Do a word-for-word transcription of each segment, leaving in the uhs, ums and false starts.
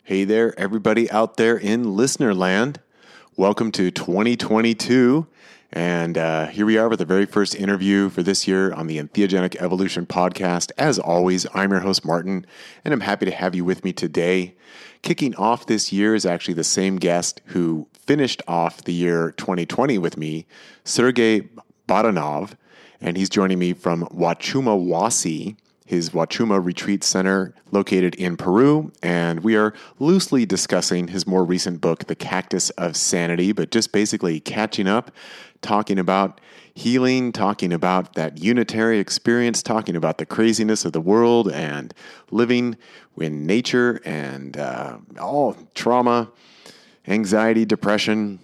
Hey there, everybody out there in listener land. Welcome to twenty twenty-two. And uh, here we are with the very first interview for this year on the Entheogenic Evolution podcast. As always, I'm your host, Martin, and I'm happy to have you with me today. Kicking off this year is actually the same guest who finished off the year twenty twenty with me, Sergey Baranov, and he's joining me from Wachuma Wasi, his Wachuma Retreat Center located in Peru, and we are loosely discussing his more recent book, The Cactus of Sanity, but just basically catching up, talking about healing, talking about that unitary experience, talking about the craziness of the world and living in nature and uh, all trauma, anxiety, depression,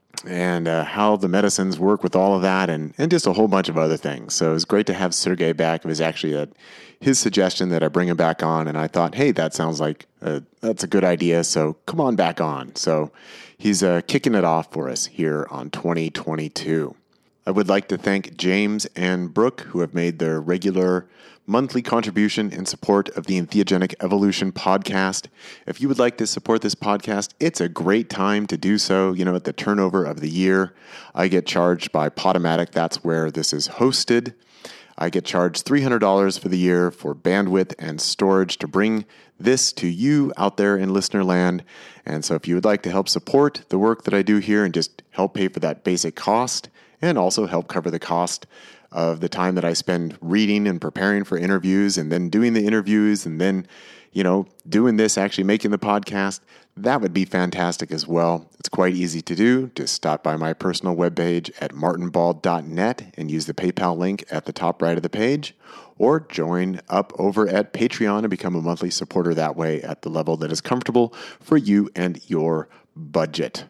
and uh, how the medicines work with all of that, and, and just a whole bunch of other things. So it was great to have Sergey back. It was actually a, his suggestion that I bring him back on, and I thought, hey, that sounds like a, that's a good idea, so come on back on. So he's uh, kicking it off for us here on twenty twenty-two. I would like to thank James and Brooke, who have made their regular monthly contribution in support of the Entheogenic Evolution podcast. If you would like to support this podcast, it's a great time to do so. You know, at the turnover of the year, I get charged by Podomatic. That's where this is hosted. I get charged three hundred dollars for the year for bandwidth and storage to bring this to you out there in listener land. And so if you would like to help support the work that I do here and just help pay for that basic cost and also help cover the cost of the time that I spend reading and preparing for interviews and then doing the interviews and then, you know, doing this, actually making the podcast, that would be fantastic as well. It's quite easy to do. Just stop by my personal webpage at martin bald dot net and use the PayPal link at the top right of the page, or join up over at Patreon and become a monthly supporter that way at the level that is comfortable for you and your budget.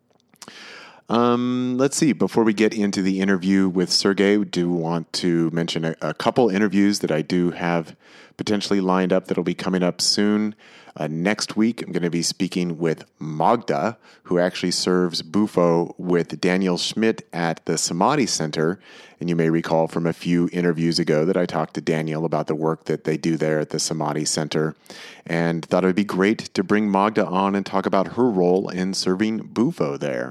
Um, let's see. Before we get into the interview with Sergey, we do want to mention a, a couple interviews that I do have potentially lined up that'll be coming up soon. Uh, next week, I'm going to be speaking with Magda, who actually serves Bufo with Daniel Schmidt at the Samadhi Center. And you may recall from a few interviews ago that I talked to Daniel about the work that they do there at the Samadhi Center, and thought it would be great to bring Magda on and talk about her role in serving Bufo there.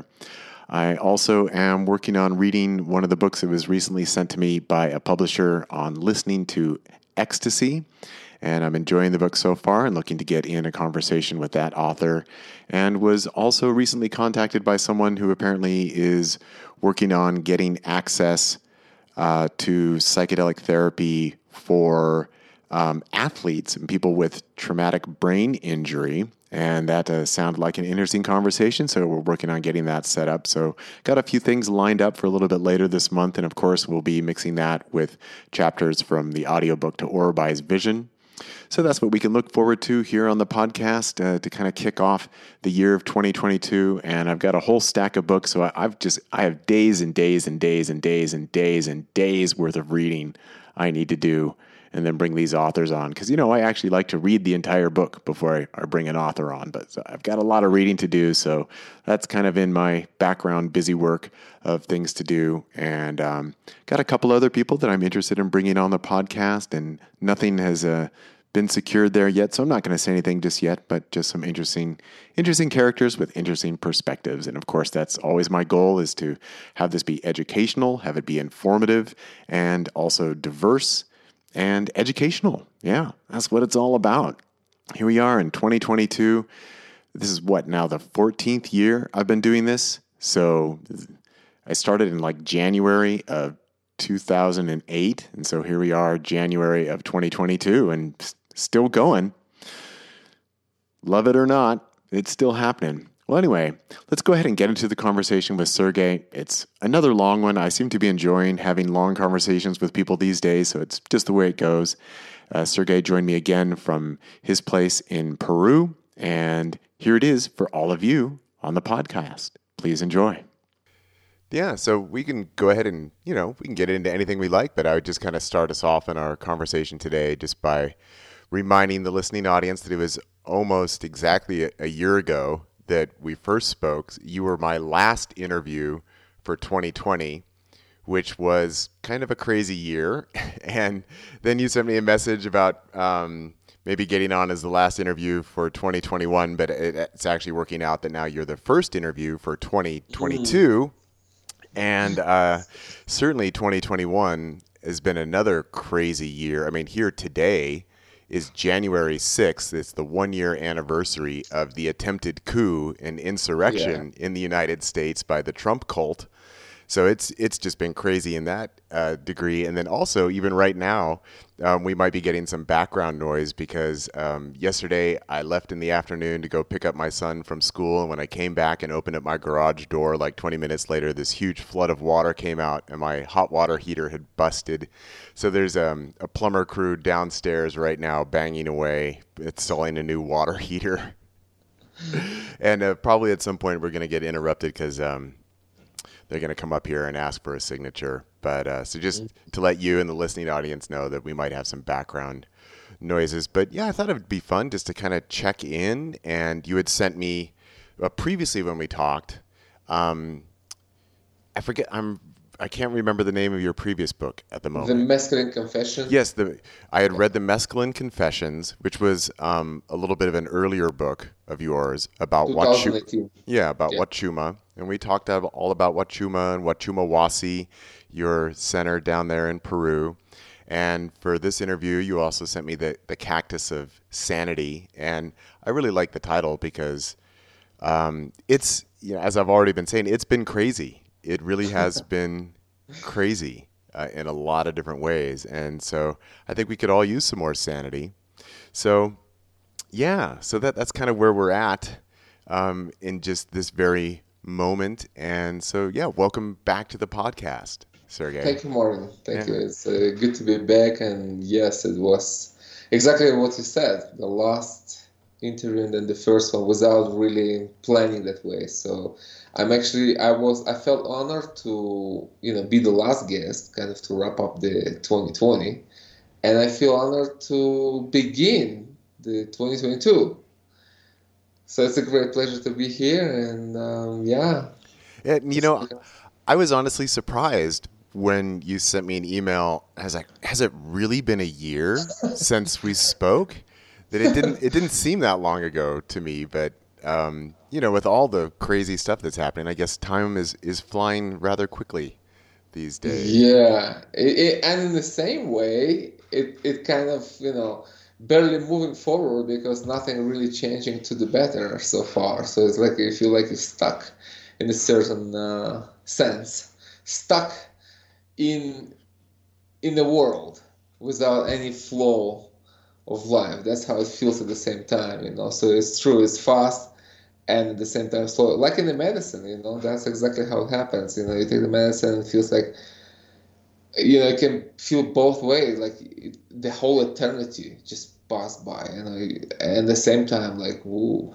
I also am working on reading one of the books that was recently sent to me by a publisher on listening to ecstasy, and I'm enjoying the book so far and looking to get in a conversation with that author, and was also recently contacted by someone who apparently is working on getting access uh, to psychedelic therapy for um, athletes and people with traumatic brain injury. And that uh, sounded like an interesting conversation, so we're working on getting that set up. So got a few things lined up for a little bit later this month, and of course we'll be mixing that with chapters from the audiobook to Orubai's Vision. So that's what we can look forward to here on the podcast uh, to kind of kick off the year of twenty twenty-two. And I've got a whole stack of books, so I, I've just I have days and days and days and days and days and days worth of reading I need to do, and then bring these authors on. Because, you know, I actually like to read the entire book before I, I bring an author on. But so I've got a lot of reading to do, so that's kind of in my background busy work of things to do. And um, got a couple other people that I'm interested in bringing on the podcast, and nothing has uh, been secured there yet, so I'm not going to say anything just yet, but just some interesting interesting characters with interesting perspectives. And of course, that's always my goal, is to have this be educational, have it be informative, and also diverse and educational. Yeah, that's what it's all about. Here we are in twenty twenty-two. This is what, now the fourteenth year I've been doing this. So I started in like January of two thousand eight. And so here we are, January of twenty twenty-two, and still going. Love it or not, it's still happening. Well, anyway, let's go ahead and get into the conversation with Sergey. It's another long one. I seem to be enjoying having long conversations with people these days, so it's just the way it goes. Uh, Sergey joined me again from his place in Peru, and here it is for all of you on the podcast. Please enjoy. Yeah, so we can go ahead and, you know, we can get into anything we like, but I would just kind of start us off in our conversation today just by reminding the listening audience that it was almost exactly a, a year ago that we first spoke. You were my last interview for twenty twenty, which was kind of a crazy year. And then you sent me a message about um, maybe getting on as the last interview for twenty twenty-one, but it, it's actually working out that now you're the first interview for twenty twenty-two. Mm. And uh, certainly twenty twenty-one has been another crazy year. I mean, here today is January sixth. It's the one-year anniversary of the attempted coup and insurrection yeah. in the United States by the Trump cult. So it's it's just been crazy in that uh, degree. And then also, even right now, um, we might be getting some background noise because um, yesterday I left in the afternoon to go pick up my son from school. And when I came back and opened up my garage door, like twenty minutes later, this huge flood of water came out and my hot water heater had busted. So there's um, a plumber crew downstairs right now banging away, installing a new water heater. and uh, probably at some point we're going to get interrupted because um, they're going to come up here and ask for a signature. But uh, so just to let you and the listening audience know that we might have some background noises. But yeah, I thought it would be fun just to kind of check in. And you had sent me uh, previously when we talked. Um, I forget. I'm. I can't remember the name of your previous book at the moment. The Mescaline Confessions. Yes, the I had read the Mescaline Confessions, which was um, a little bit of an earlier book of yours about Huachuma. Yeah, about yeah. Huachuma. And we talked all about Huachuma and Huachuma Huasi, your center down there in Peru. And for this interview, you also sent me the, the Cactus of Sanity. And I really like the title because um, it's, you know, as I've already been saying, it's been crazy. It really has been crazy uh, in a lot of different ways. And so I think we could all use some more sanity. So, yeah, so that that's kind of where we're at um, in just this very moment. And so, yeah, welcome back to the podcast, Sergey. Thank you, Marvin. Thank yeah. you. It's uh, good to be back. And yes, it was exactly what you said. The last interview and then the first one without really planning that way. So I'm actually, I was, I felt honored to, you know, be the last guest, kind of to wrap up the twenty twenty. And I feel honored to begin the twenty twenty-two. So it's a great pleasure to be here. And um, yeah. And, you know, I was honestly surprised when you sent me an email. I was like, has it really been a year since we spoke? That it didn't, it didn't seem that long ago to me, but um, you know, with all the crazy stuff that's happening, I guess time is, is flying rather quickly these days. Yeah, it, it, and in the same way, it, it kind of, you know, barely moving forward because nothing really changing to the better so far. So it's like you feel like you're stuck in a certain uh, sense, stuck in in the world without any flow of life. That's how it feels at the same time, you know. So it's true, it's fast and at the same time slow. Like in the medicine, you know, that's exactly how it happens. You know, you take the medicine and it feels like, you know, it can feel both ways, like it, the whole eternity just passed by, you know, and at the same time, like, woo,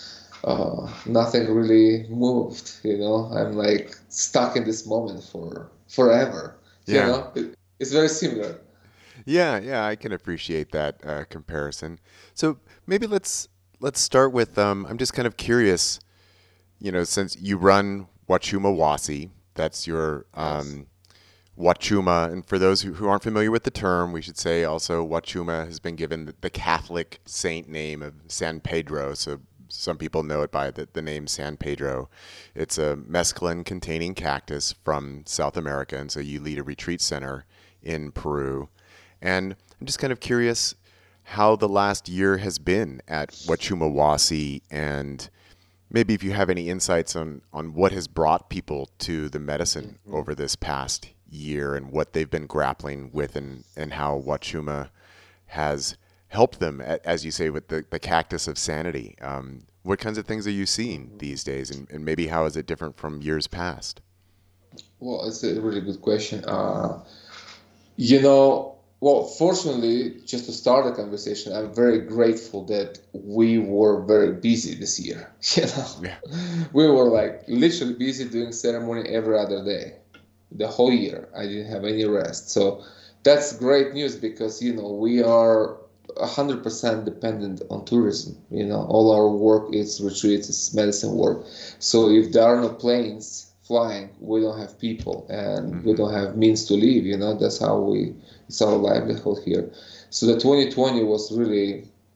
uh, nothing really moved, you know. I'm like stuck in this moment for forever, yeah. You know. It, it's very similar. Yeah, yeah, I can appreciate that uh, comparison. So maybe let's let's start with. Um, I'm just kind of curious, you know, since you run Huachuma Huasi, that's your um, Huachuma, and for those who, who aren't familiar with the term, we should say also Huachuma has been given the, the Catholic saint name of San Pedro. So some people know it by the, the name San Pedro. It's a mescaline-containing cactus from South America, and so you lead a retreat center in Peru. And I'm just kind of curious how the last year has been at Huachuma Huasi, and maybe if you have any insights on, on what has brought people to the medicine mm-hmm. over this past year and what they've been grappling with, and, and how Huachuma has helped them, as you say, with the, the cactus of sanity. Um, what kinds of things are you seeing these days, and, and maybe how is it different from years past? Well, it's a really good question. Uh, you know, Well, fortunately, just to start the conversation, I'm very grateful that we were very busy this year. You know, yeah. We were like literally busy doing ceremony every other day, the whole year. I didn't have any rest. So that's great news because, you know, we are one hundred percent dependent on tourism. You know, all our work is retreats, it's medicine work. So if there are no planes flying, we don't have people, and mm-hmm. we don't have means to live. You know, that's how we, it's our livelihood here. So the twenty twenty was really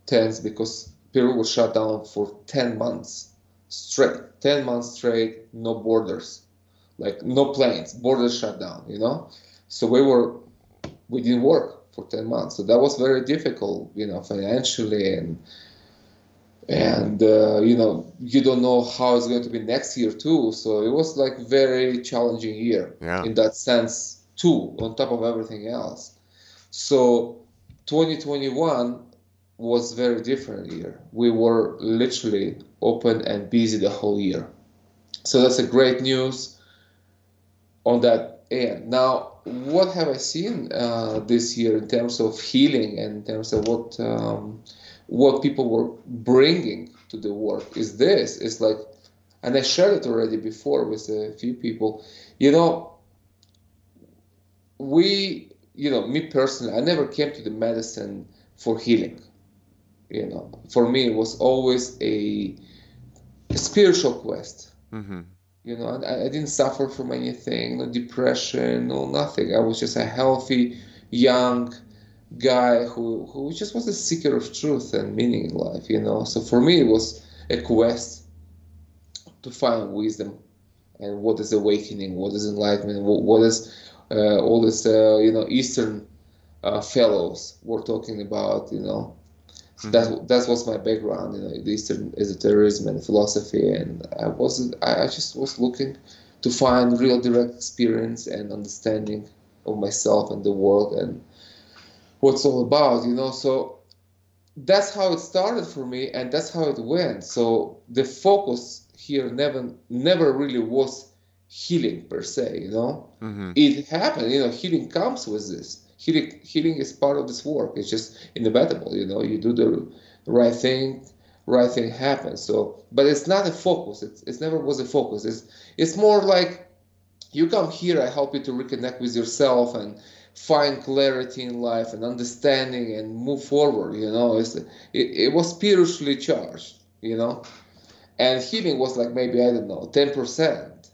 tense because Peru was shut down for ten months straight. ten months straight, no borders, like no planes, borders shut down, you know? So we were, we didn't work for ten months. So that was very difficult, you know, financially and, and uh, you know, you don't know how it's going to be next year too. So it was like very challenging year Yeah. in that sense too, on top of everything else. So twenty twenty-one was very different year. We were literally open and busy the whole year. So that's a great news on that end. Now, what have I seen uh, this year in terms of healing and in terms of what um, what people were bringing to the work is this. It's like, and I shared it already before with a few people, you know, we, you know, me personally, I never came to the medicine for healing. You know, for me, it was always a, a spiritual quest. Mm-hmm. You know, I, I didn't suffer from anything, no depression, no nothing. I was just a healthy, young guy who, who just was a seeker of truth and meaning in life, you know. So for me, it was a quest to find wisdom and what is awakening, what is enlightenment, what, what is uh, all this, uh, you know, Eastern uh, fellows were talking about, you know. So mm-hmm. that that was my background, you know, the Eastern esotericism and philosophy, and I wasn't. I, I just was looking to find real direct experience and understanding of myself and the world and what's all about, you know. So that's how it started for me, and that's how it went. So the focus here never never really was healing per se, you know. Mm-hmm. It happened, you know. Healing comes with this. Healing, healing is part of this work. It's just inevitable, you know. You do the right thing, right thing happens. So, but it's not a focus. It's it never was a focus. It's it's more like you come here. I help you to reconnect with yourself and find clarity in life and understanding and move forward. You know, it's it, it was spiritually charged. You know, and healing was like maybe I don't know ten percent,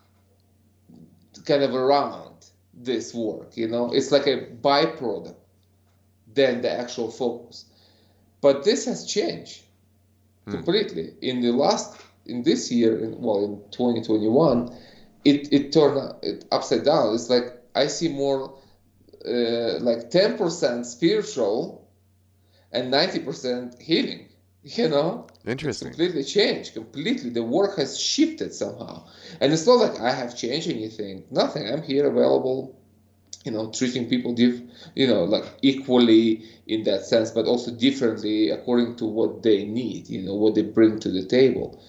kind of around this work, you know. It's like a byproduct than the actual focus. But this has changed hmm. completely in the last in this year in, well in twenty twenty-one it it turned it upside down. It's like I see more uh, like ten percent spiritual and ninety percent healing, you know. Interesting. It's completely changed. Completely, the work has shifted somehow, and it's not like I have changed anything. Nothing. I'm here, available, you know, treating people, diff, you know, like equally in that sense, but also differently according to what they need. You know, what they bring to the table.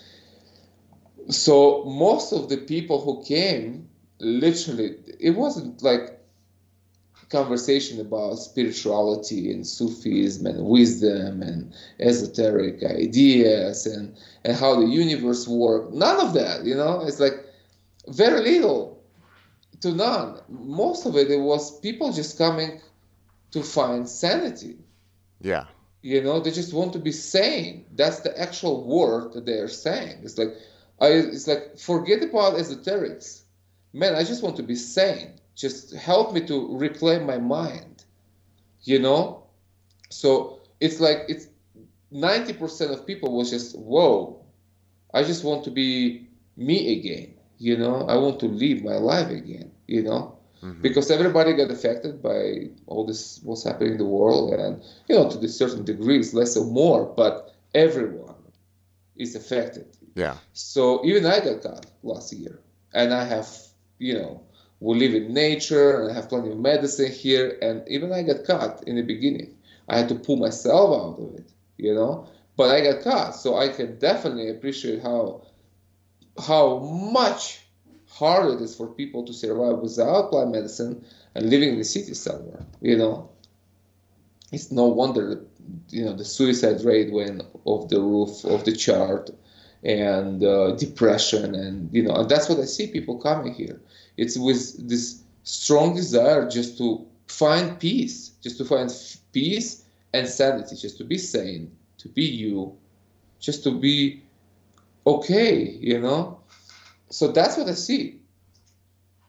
So most of the people who came, literally, it wasn't like conversation about spirituality and Sufism and wisdom and esoteric ideas and, and how the universe works. None of that, you know. It's like very little to none. Most of it, it was people just coming to find sanity. Yeah. You know, they just want to be sane. That's the actual word that they are saying. It's like, I, it's like, forget about esoterics. Man, I just want to be sane. Just help me to reclaim my mind, you know? So it's like it's ninety percent of people was just, whoa, I just want to be me again, you know? I want to live my life again, you know? Mm-hmm. Because everybody got affected by all this, what's happening in the world. And, you know, to the certain degrees, less or more, but everyone is affected. Yeah. So even I got caught last year. And I have, you know, we live in nature, and I have plenty of medicine here, and even I got caught in the beginning. I had to pull myself out of it, you know, but I got caught, so I can definitely appreciate how how much harder it is for people to survive without plant medicine and living in the city somewhere, you know. It's no wonder that, you know, the suicide rate went off the roof of the chart, and uh, depression, and, you know, and that's what I see people coming here. It's with this strong desire just to find peace, just to find peace and sanity, just to be sane, to be you, just to be okay, you know? So that's what I see.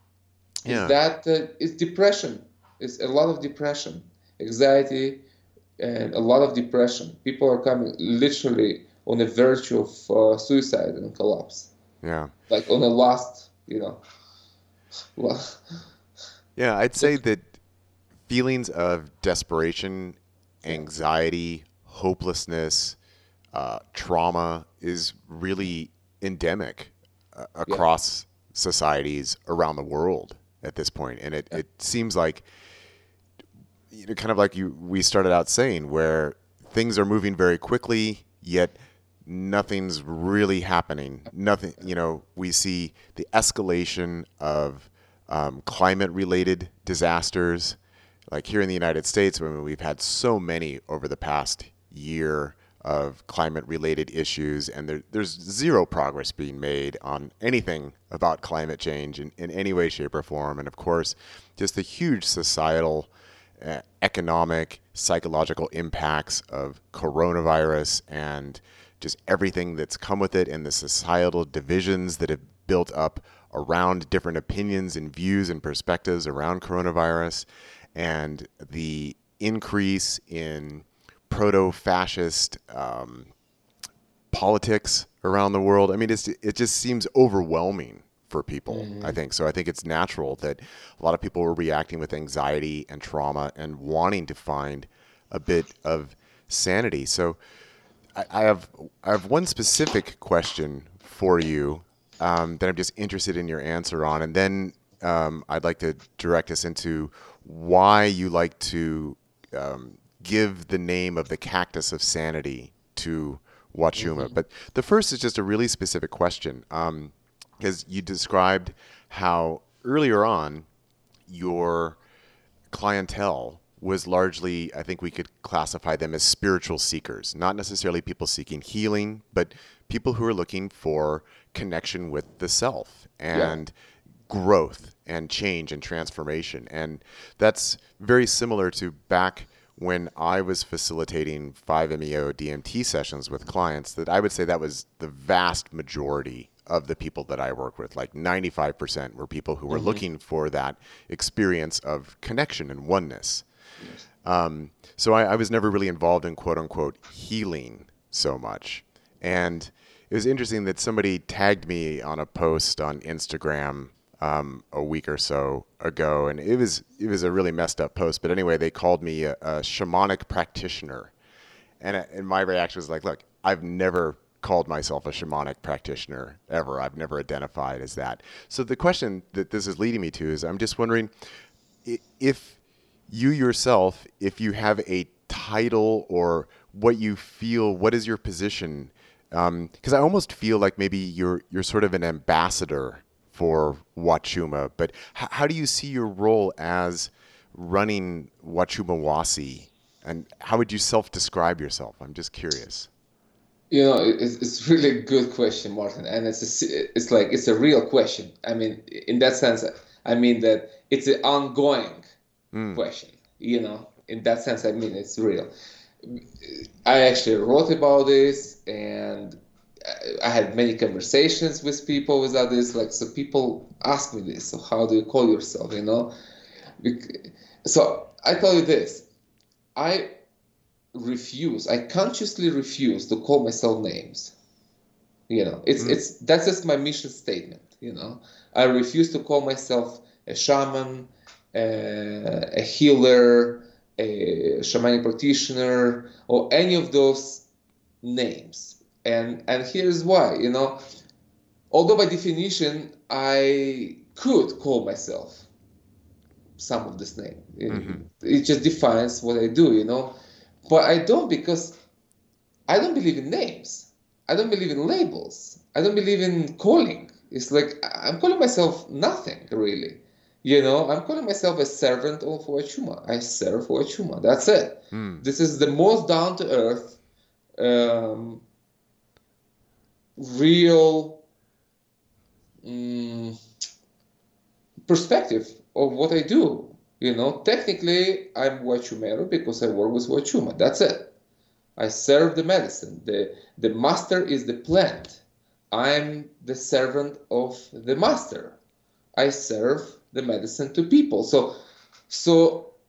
Yeah. Is that uh, it's depression. It's a lot of depression, anxiety, and a lot of depression. People are coming literally on the verge of uh, suicide and collapse, Yeah. like on the last, you know. la- Yeah, I'd So say that feelings of desperation, yeah, anxiety, hopelessness, uh, trauma is really endemic uh, yeah, across societies around the world at this point. And it, yeah. it seems like, you know, kind of like you we started out saying, where things are moving very quickly, yet nothing's really happening. Nothing, you know, we see the escalation of um, climate-related disasters, like here in the United States, when we've had so many over the past year of climate-related issues, and there, there's zero progress being made on anything about climate change in, in any way, shape, or form. And of course, just the huge societal, uh, economic, psychological impacts of coronavirus and just everything that's come with it, and the societal divisions that have built up around different opinions and views and perspectives around coronavirus, and the increase in proto-fascist um, politics around the world. I mean, it's, it just seems overwhelming for people, I Mhm. think. So I think it's natural that a lot of people were reacting with anxiety and trauma and wanting to find a bit of sanity. So I, I have I have one specific question for you um, that I'm just interested in your answer on, and then um, I'd like to direct us into why you like to um, give the name of the cactus of sanity to Wachuma. Mhm. But the first is just a really specific question, um, because you described how earlier on your clientele was largely, I think we could classify them as spiritual seekers, not necessarily people seeking healing, but people who are looking for connection with the self Yeah. and growth and change and transformation. And that's very similar to back when I was facilitating five M E O D M T sessions with clients, that I would say that was the vast majority of the people that I work with. Like ninety-five percent were people who were Hmm. looking for that experience of connection and oneness. Yes. Um, so I, I was never really involved in quote unquote healing so much. And it was interesting that somebody tagged me on a post on Instagram um, a week or so ago, and it was it was a really messed up post. But anyway, they called me a, a shamanic practitioner, and and my reaction was like, look, I've never called myself a shamanic practitioner ever. I've never identified as that. So the question that this is leading me to is, I'm just wondering if you yourself, if you have a title or what you feel, what is your position? Because I almost feel like maybe you're you're sort of an ambassador for Wachuma, but h- how do you see your role as running Wachuma Wasi, and how would you self-describe yourself? I'm just curious. You know, it- it's it's really a good question, Martin, and it's a, se- it's like it's a real question. I mean, in that sense, I mean that it's an ongoing Mm, question. You know, in that sense, I mean it's real. I actually wrote about this, and I I had many conversations with people without this. Like, so people ask me this. So how do you call yourself? You know, Bec- so I tell you this. I refuse. I consciously refuse to call myself names. You know, it's mm, it's that's just my mission statement. You know, I refuse to call myself a shaman, a, a healer, a shamanic practitioner, or any of those names. And and here's why. You know, although by definition I could call myself some of this name, mm-hmm, it, it just defines what I do. You know, but I don't because I don't believe in names. I don't believe in labels. I don't believe in calling. It's like I'm calling myself nothing really. You know, I'm calling myself a servant of Wachuma. I serve Wachuma. That's it. mm, This is the most down to earth, um, real um, perspective of what I do. You know, technically, I'm Wachumero because I work with Wachuma. That's it. I serve the medicine. The, the master is the plant. I'm the servant of the master. I serve the medicine to people. So, so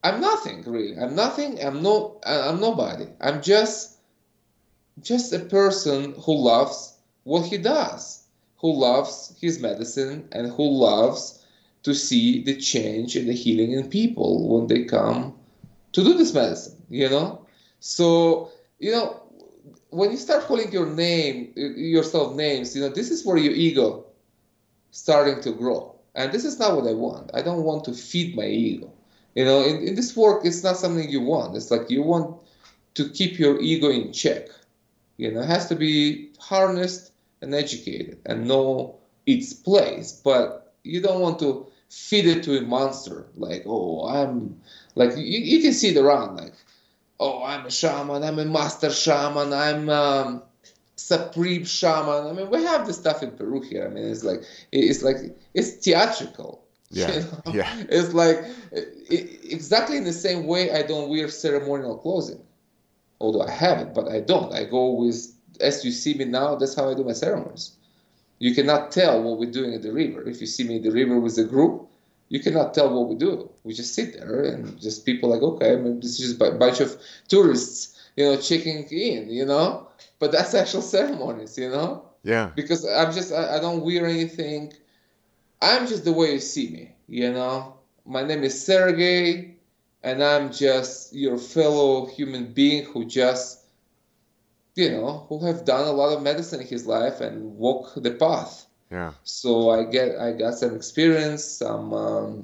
I'm nothing really. I'm nothing. I'm no. I'm nobody. I'm just just a person who loves what he does, who loves his medicine, and who loves to see the change and the healing in people when they come to do this medicine. You know. So you know when you start calling your name yourself names, you know this is where your ego starting to grow. And this is not what I want. I don't want to feed my ego. You know, in, in this work, it's not something you want. It's like you want to keep your ego in check. You know, it has to be harnessed and educated and know its place. But you don't want to feed it to a monster. Like, oh, I'm, like, you, you can see it around. Like, oh, I'm a shaman. I'm a master shaman. I'm, um, supreme shaman. I mean, we have this stuff in Peru here. I mean, it's like it's like it's theatrical. Yeah, you know? yeah. It's like it, exactly in the same way I don't wear ceremonial clothing, although I have it, but I don't. I go with as you see me now. That's how I do my ceremonies. You cannot tell what we're doing at the river. If you see me in the river with a group, you cannot tell what we do. We just sit there and just people like, okay, I mean, this is just a bunch of tourists, you know, checking in, you know. But that's actual ceremonies, you know? Yeah. Because I'm just, I, I don't wear anything. I'm just the way you see me, you know? My name is Sergey, and I'm just your fellow human being who just, you know, who have done a lot of medicine in his life and walk the path. Yeah. So I get, I got some experience, some, um,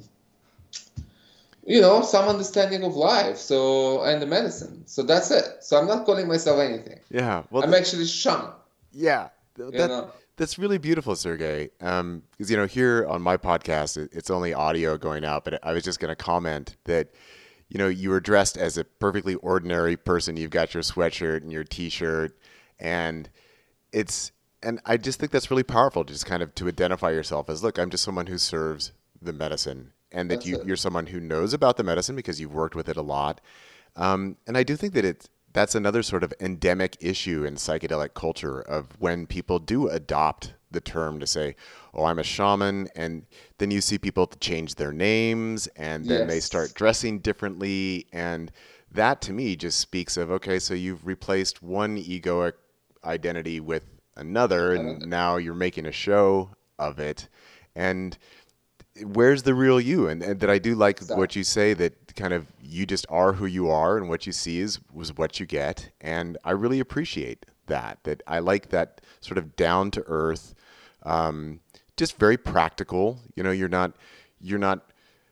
you know, some understanding of life, so and the medicine. So that's it. So I'm not calling myself anything. Yeah. Well, I'm th- actually shaman. Yeah. You That, know? that's really beautiful, Sergey. Um, because you know, here on my podcast, it, it's only audio going out, but I was just going to comment that, you know, you were dressed as a perfectly ordinary person. You've got your sweatshirt and your T-shirt, and it's and I just think that's really powerful, just kind of to identify yourself as, look, I'm just someone who serves the medicine. And that you, you're someone who knows about the medicine because you've worked with it a lot. Um, and I do think that it's, that's another sort of endemic issue in psychedelic culture of when people do adopt the term to say, oh, I'm a shaman. And then you see people change their names and then yes. they start dressing differently. And that to me just speaks of, okay, so you've replaced one egoic identity with another, and now you're making a show of it. And where's the real you? And, and that I do like exactly. what you say, that kind of you just are who you are, and what you see is was what you get. And I really appreciate that. That I like that sort of down to earth, um, just very practical. You know, you're not you're not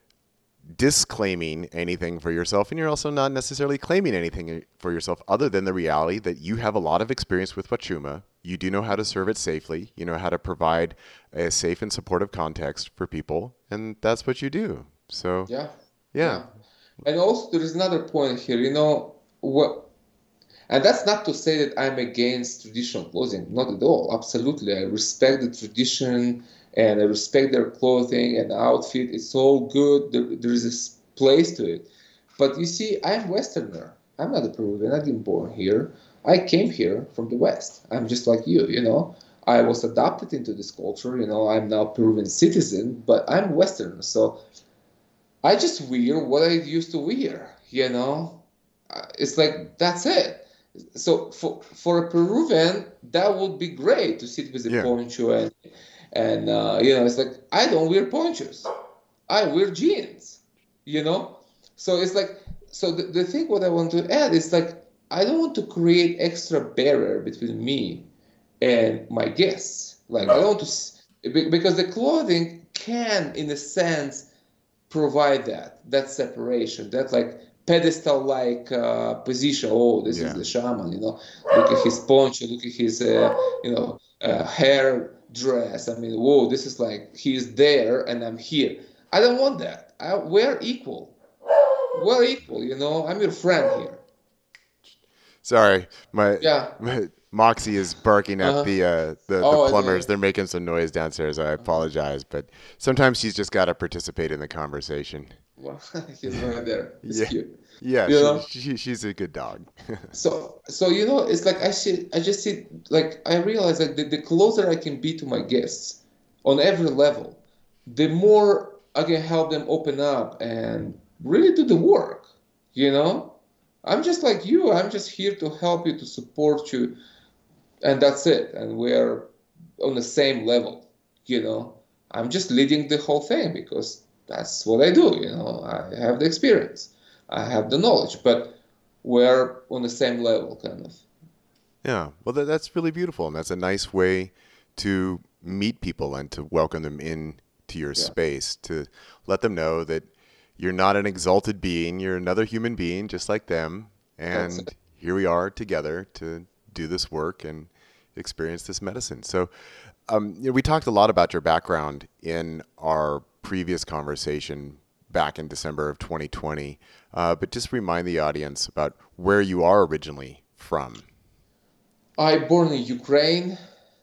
disclaiming anything for yourself, and you're also not necessarily claiming anything for yourself other than the reality that you have a lot of experience with Wachuma. You do know how to serve it safely. You know how to provide a safe and supportive context for people, and that's what you do. So yeah, yeah. yeah. And also there is another point here. You know what? And that's not to say that I'm against traditional clothing. Not at all. Absolutely, I respect the tradition and I respect their clothing and outfit. It's all good. There, there is a place to it. But you see, I'm Westerner. I'm not a Peruvian. I didn't born here. I came here from the West. I'm just like you, you know. I was adopted into this culture, you know. I'm now Peruvian citizen, but I'm Western. So I just wear what I used to wear, you know. It's like, that's it. So for for a Peruvian, that would be great to sit with a yeah. poncho and, and uh, you know, it's like, I don't wear ponchos. I wear jeans, you know. So it's like, so the, the thing what I want to add is like, I don't want to create extra barrier between me and my guests. Like I don't want to, because the clothing can, in a sense, provide that that separation, that like pedestal-like uh, position. Oh, this yeah. is the shaman. You know, look at his poncho, look at his uh, you know uh, hair dress. I mean, whoa, this is like he's there and I'm here. I don't want that. I, we're equal. We're equal. You know, I'm your friend here. Sorry, my, yeah. my Moxie is barking at uh-huh. the uh, the, oh, the plumbers. They're making some noise downstairs. I apologize, but sometimes she's just got to participate in the conversation. Well, he's right there. He's yeah. cute. Yeah, she, she, she's a good dog. so, so you know, it's like I see, I just see, like I realize that the, the closer I can be to my guests on every level, the more I can help them open up and really do the work. You know, I'm just like you. I'm just here to help you, to support you, and that's it. And we're on the same level. You know, I'm just leading the whole thing because that's what I do. You know, I have the experience, I have the knowledge, but we're on the same level, kind of. Yeah, well, that, that's really beautiful, and that's a nice way to meet people and to welcome them in to your Yeah, space, to let them know that you're not an exalted being, you're another human being just like them, that's it. and here we are together to do this work and experience this medicine. So, um, you know, we talked a lot about your background in our previous conversation back in December of twenty twenty, uh, but just remind the audience about where you are originally from. I born in Ukraine,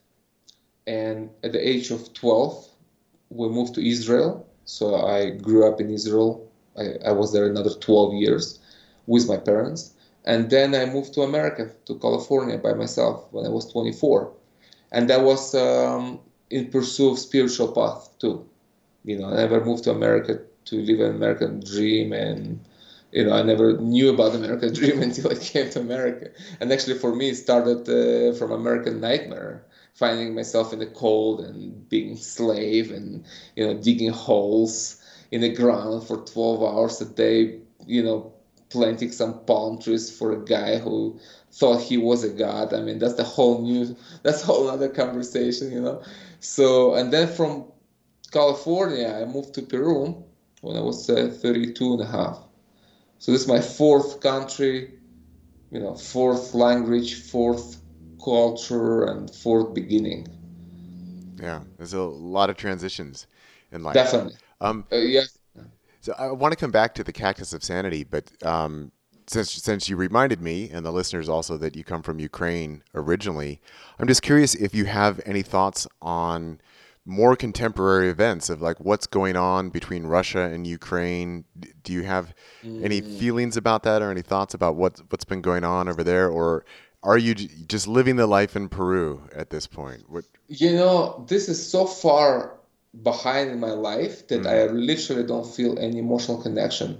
and at the age of twelve, we moved to Israel. So I grew up in Israel. I, I was there another twelve years with my parents. And then I moved to America, to California by myself when I was twenty-four. And that was um, in pursuit of spiritual path too. You know, I never moved to America to live an American dream, and you know, I never knew about the American dream until I came to America. And actually, for me, it started uh, from American nightmare, finding myself in the cold and being slave, and you know, digging holes in the ground for twelve hours a day. You know, planting some palm trees for a guy who thought he was a god. I mean, that's the whole new, that's a whole other conversation, you know. So, and then from California, I moved to Peru when I was uh, thirty-two and a half. So this is my fourth country, you know, fourth language, fourth culture, and fourth beginning. Yeah, there's a lot of transitions in life. Definitely. Um, Uh, yes. so I want to come back to the Cactus of Sanity, but um, since since you reminded me and the listeners also that you come from Ukraine originally, I'm just curious if you have any thoughts on more contemporary events of like what's going on between Russia and Ukraine. D- Do you have any Mm. feelings about that or any thoughts about what what's been going on over there, or are you j- just living the life in Peru at this point? What? You know, this is so far behind in my life that Mm, I literally don't feel any emotional connection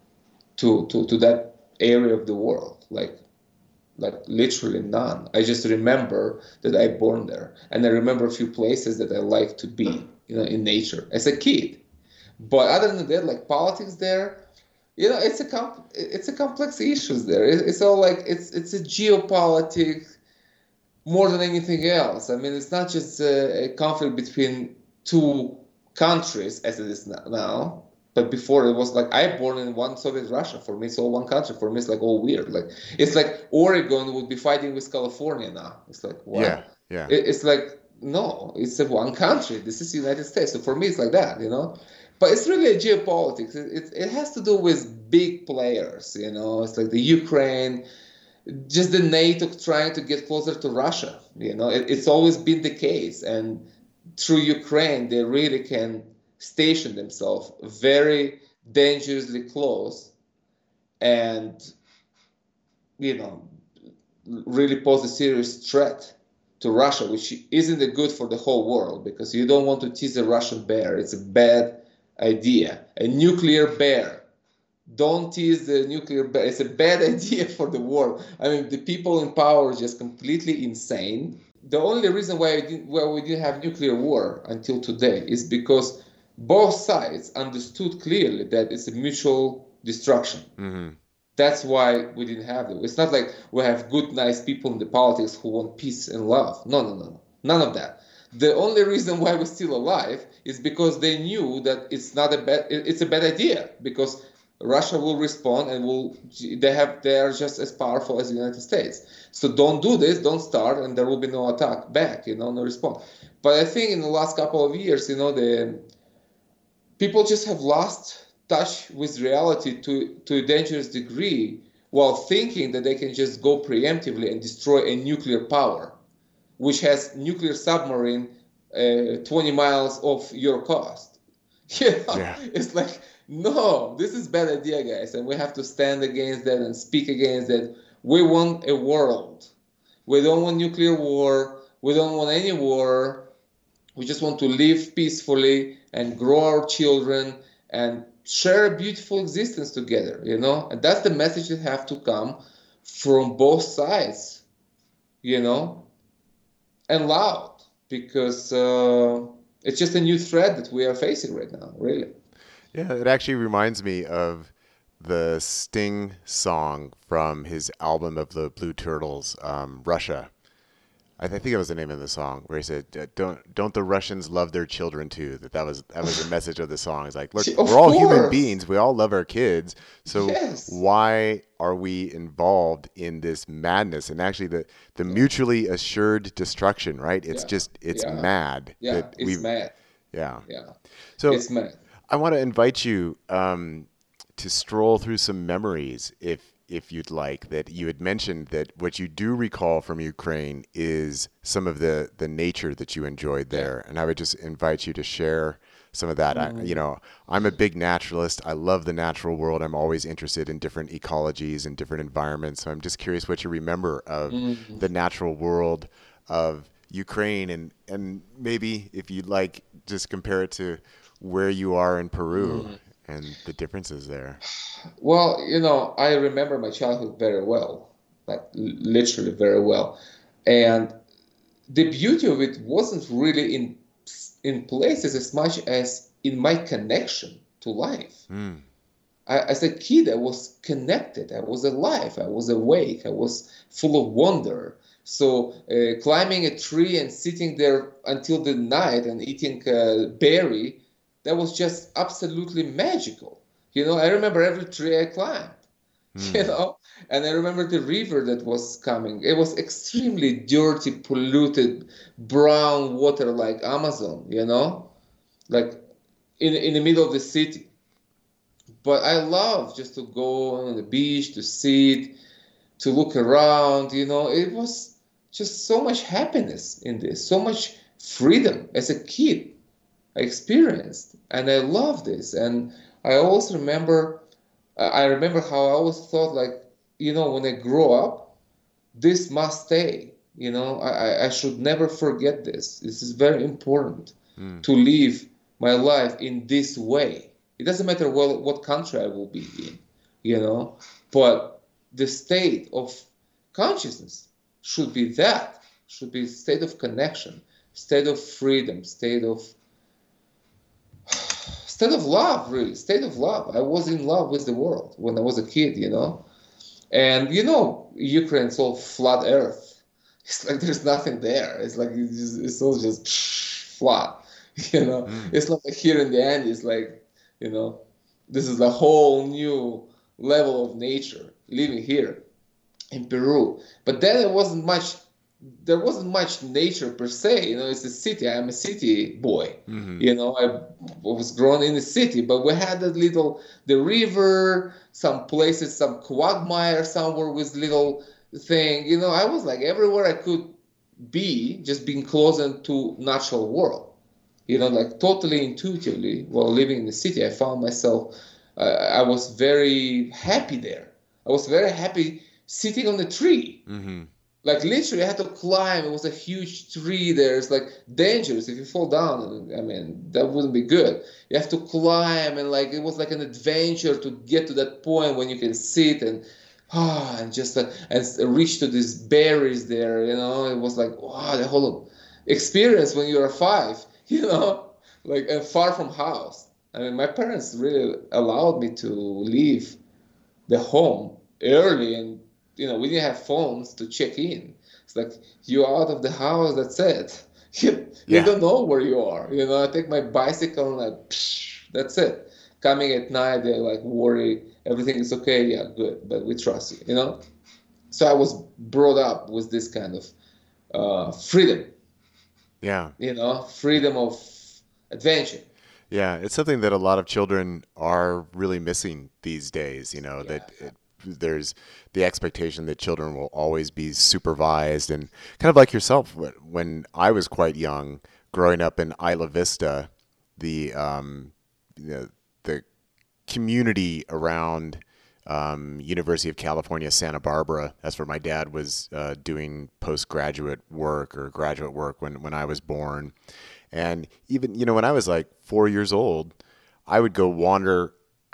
to, to, to that area of the world. Like, like literally none. I just remember that I born there, and I remember a few places that I like to be, you know, in nature as a kid. But other than that, like politics there, you know, it's a comp- it's a complex issues there. It, it's all like it's it's a geopolitics more than anything else. I mean, it's not just a, a conflict between two countries as it is now, but before it was like I born in one Soviet Russia. For me, it's all one country. For me, it's like all weird. Like it's like Oregon would be fighting with California now. It's like yeah, what? yeah, It, it's like no, it's a one country. This is the United States. So for me, it's like that, you know. But it's really a geopolitics. It, it, it has to do with big players, you know. It's like the Ukraine, just the NATO trying to get closer to Russia. You know, it, it's always been the case, and through Ukraine, they really can station themselves very dangerously close, and you know, really pose a serious threat to Russia, which isn't good for the whole world because you don't want to tease a Russian bear. It's a bad idea. A nuclear bear, don't tease the nuclear bear. It's a bad idea for the world. I mean, the people in power are just completely insane. The only reason why we didn't, why we didn't have nuclear war until today is because both sides understood clearly that it's a mutual destruction. hmm That's why we didn't have it. It's not like we have good, nice people in the politics who want peace and love. No, no, no, no. None of that. The only reason why we're still alive is because they knew that it's not a bad, it's a bad idea because Russia will respond and will they have they are just as powerful as the United States. So don't do this, don't start, and there will be no attack back, you know, no response. But I think in the last couple of years, you know, the people just have lost touch with reality to, to a dangerous degree while thinking that they can just go preemptively and destroy a nuclear power, which has nuclear submarine uh, twenty miles off your coast. You know, yeah, it's like, no, this is bad idea, guys, and we have to stand against that and speak against that. We want a world. We don't want nuclear war. We don't want any war. We just want to live peacefully and grow our children and share a beautiful existence together, you know? And that's the message that have to come from both sides, you know, and loud, because uh, it's just a new threat that we are facing right now, really. Yeah, it actually reminds me of the Sting song from his album of the Blue Turtles, um, Russia. I think that was the name of the song, where he said, "Uh, "Don't don't the Russians love their children too?" That that was that was the message of the song. It's like, look, Of we're all human course. beings. We all love our kids. So Yes. why are we involved in this madness? And actually, the the Yeah. mutually assured destruction, right? It's Yeah. just it's Yeah. mad Yeah. that It's we, mad. yeah. Yeah. So It's mad. I want to invite you um, to stroll through some memories, if if you'd like. That you had mentioned that what you do recall from Ukraine is some of the the nature that you enjoyed Yeah. there, and I would just invite you to share some of that. I, you Mm. know, I'm a big naturalist. I love the natural world. I'm always interested in different ecologies and different environments. So I'm just curious what you remember of Mm. the natural world of Ukraine, and and maybe if you'd like, just compare it to where you are in Peru Mm. and the differences there. Well, you know, I remember my childhood very well, like l- literally very well. And the beauty of it wasn't really in in places as much as in my connection to life. Mm. I, as a kid, I was connected. I was alive. I was awake. I was full of wonder. So uh, climbing a tree and sitting there until the night and eating uh, berry, that was just absolutely magical. You know, I remember every tree I climbed. You Mm. know, and I remember the river that was coming. It was extremely dirty, polluted, brown water like Amazon. You know, like in in the middle of the city. But I love just to go on the beach, to sit, to look around. You know, it was just so much happiness in this, so much freedom as a kid I experienced, and I love this. And I always remember, I remember how I always thought like, you know, when I grow up, this must stay. You know, I, I should never forget this. This is very important Mm. to live my life in this way. It doesn't matter what, what country I will be in, you know, but the state of consciousness should be that, should be state of connection, state of freedom, state of state of love, really, state of love. I was in love with the world when I was a kid, you know. And you know, Ukraine's all flat earth. It's like there's nothing there. It's like it's, just, it's all just flat. You know, Mm. it's not like here in the end. It's like, you know, this is a whole new level of nature living here in Peru. But then it wasn't much. There wasn't much nature per se. You know, it's a city. I'm a city boy. Mm-hmm. You know, I was grown in the city, but we had that little the river, some places, some quagmire somewhere with little thing. You know, I was like everywhere I could be, just being closer to natural world. You know, like totally intuitively while living in the city, I found myself. Uh, I was very happy there. I was very happy sitting on the tree, Mm-hmm. like literally I had to climb. It was a huge tree there. It's like dangerous if you fall down. I mean, that wouldn't be good. You have to climb, and like it was like an adventure to get to that point when you can sit and ah and just uh, and reach to these berries there. You know, it was like wow, the whole experience when you are five. You know, like and far from house. I mean, my parents really allowed me to leave the home early, and you know we didn't have phones to check in. It's like you're out of the house, that's it. you, you Yeah. don't know where you are. You know, I take my bicycle and like psh, that's it. Coming at night, they like worry everything is okay. Yeah, good, but we trust you. You know, so I was brought up with this kind of uh, freedom. Yeah. You know, freedom of adventure. Yeah. It's something that a lot of children are really missing these days, you know, Yeah, that it, there's the expectation that children will always be supervised, and kind of like yourself, wh- when I was quite young, growing up in Isla Vista, the, um, you know, the community around um, University of California, Santa Barbara. That's where my dad was uh, doing postgraduate work or graduate work when, when I was born. And even, you know, when I was like four years old, I would go wander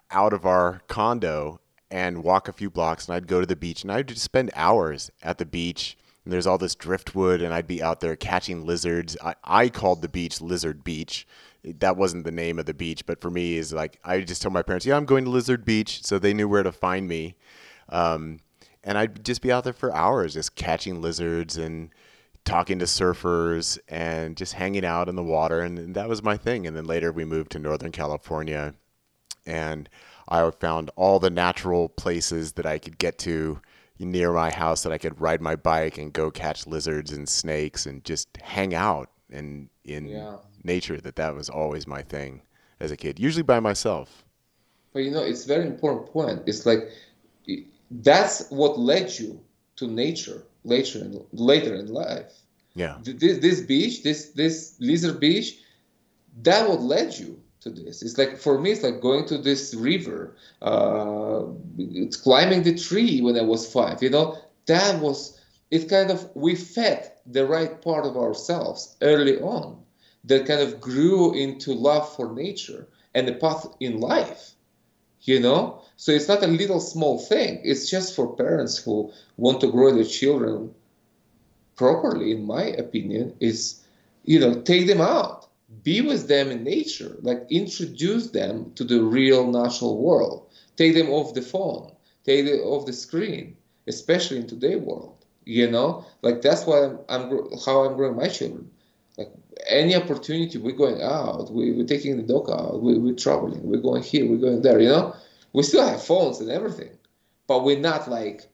out of our condo and walk a few blocks, and I'd go to the beach, and I'd just spend hours at the beach. And there's all this driftwood, and I'd be out there catching lizards. I, I called the beach Lizard Beach. That wasn't the name of the beach, but for me, is like I just tell my parents, "Yeah, I'm going to Lizard Beach," so they knew where to find me. Um, and I'd just be out there for hours, just catching lizards and talking to surfers and just hanging out in the water, and, and that was my thing. And then later we moved to Northern California, and I found all the natural places that I could get to near my house that I could ride my bike and go catch lizards and snakes and just hang out and in Yeah. nature. That that was always my thing as a kid, usually by myself. But you know, it's a very important point. It's like i- that's what led you to nature later in, later in life. Yeah. Th- This, this beach, this this lizard beach, that what led you to this. It's like for me, it's like going to this river, uh, it's climbing the tree when I was five. You know, that was it. Kind of we fed the right part of ourselves early on, that kind of grew into love for nature and the path in life. You know, so it's not a little small thing. It's just for parents who want to grow their children properly, in my opinion, is, you know, take them out, be with them in nature, like introduce them to the real natural world, take them off the phone, take them off the screen, especially in today's world. You know, like that's why I'm, I'm gro- how I'm growing my children. Like any opportunity, we're going out, we, we're taking the dog out, we, we're traveling, we're going here, we're going there. You know, we still have phones and everything, but we're not like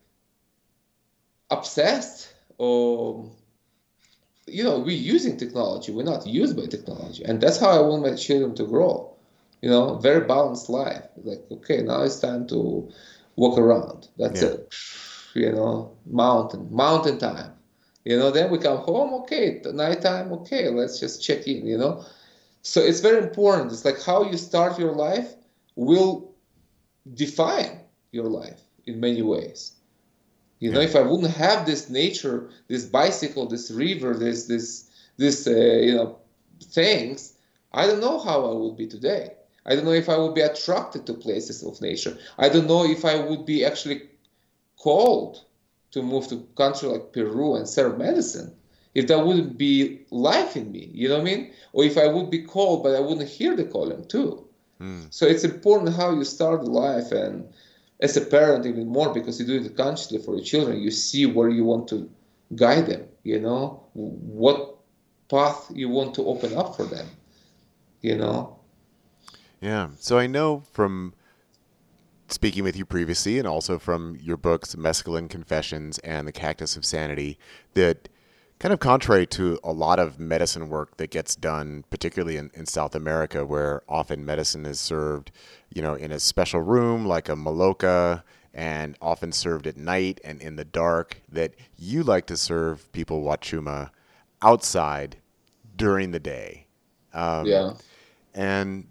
obsessed or, you know, we're using technology, we're not used by technology. And that's how I want my children to grow, you know, very balanced life. Like, okay, now it's time to walk around. That's Yeah. it. You know, mountain, mountain time. You know, then we come home, okay, the nighttime, okay, let's just check in, you know. So it's very important. It's like how you start your life will define your life in many ways. You know, Yeah. if I wouldn't have this nature, this bicycle, this river, this this this uh, you know things, I don't know how I would be today. I don't know if I would be attracted to places of nature. I don't know if I would be actually called to move to a country like Peru and serve medicine. If that wouldn't be life in me, you know what I mean? Or if I would be called, but I wouldn't hear the calling too. Mm. So it's important how you start life, and as a parent even more, because you do it consciously for your children. You see where you want to guide them, you know, what path you want to open up for them, you know. Yeah. So I know from speaking with you previously and also from your books, Mescaline Confessions and The Cactus of Sanity, that kind of contrary to a lot of medicine work that gets done, particularly in, in South America, where often medicine is served, you know, in a special room like a maloca and often served at night and in the dark, that you like to serve people wachuma outside during the day. Um, Yeah. and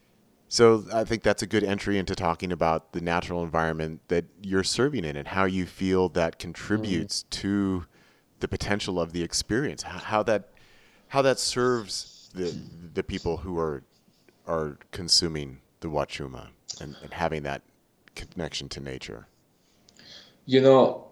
so I think that's a good entry into talking about the natural environment that you're serving in and how you feel that contributes to the potential of the experience, how, how that how that serves the the people who are are consuming the wachuma and, and having that connection to nature. You know,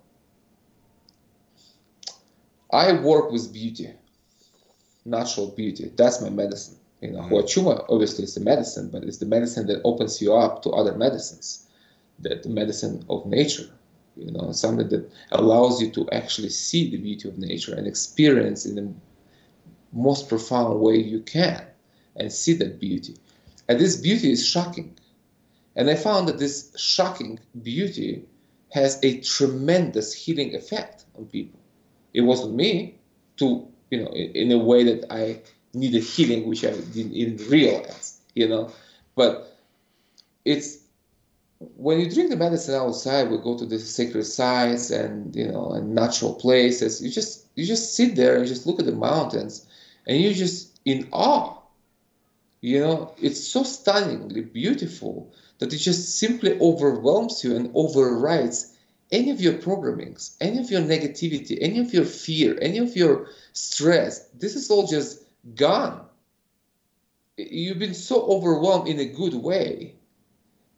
I work with beauty, natural beauty. That's my medicine. You know, Mm. Huachuma obviously is the medicine, but it's the medicine that opens you up to other medicines, that the medicine of nature. You know, something that allows you to actually see the beauty of nature and experience in the most profound way you can, and see that beauty. And this beauty is shocking. And I found that this shocking beauty has a tremendous healing effect on people. It wasn't me, to, you know, in, in a way that I needed healing, which I didn't even realize, you know. But it's when you drink the medicine outside, we go to the sacred sites and, you know, and natural places. You just you just sit there and just look at the mountains, and you're just in awe. You know, it's so stunningly beautiful that it just simply overwhelms you and overrides any of your programmings, any of your negativity, any of your fear, any of your stress. This is all just gone. You've been so overwhelmed in a good way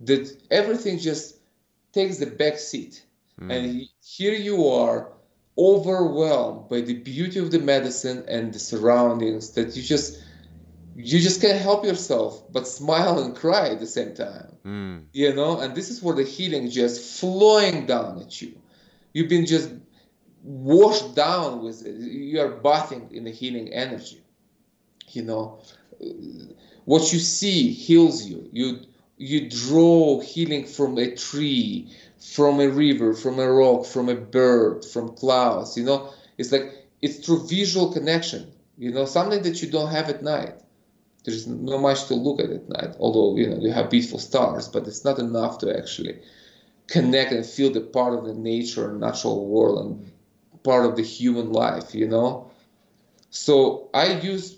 that everything just takes the back seat. Mm. And here you are, overwhelmed by the beauty of the medicine and the surroundings, that you just you just can't help yourself but smile and cry at the same time. Mm. You know, and this is where the healing just flowing down at you. You've been just washed down with it. You are bathing in the healing energy. You know, what you see heals you. You you draw healing from a tree, from a river, from a rock, from a bird, from clouds. You know, it's like it's through visual connection. You know, something that you don't have at night. There's not much to look at at night, although, you know, you have beautiful stars, but it's not enough to actually connect and feel the part of the nature and natural world and part of the human life, you know. So I use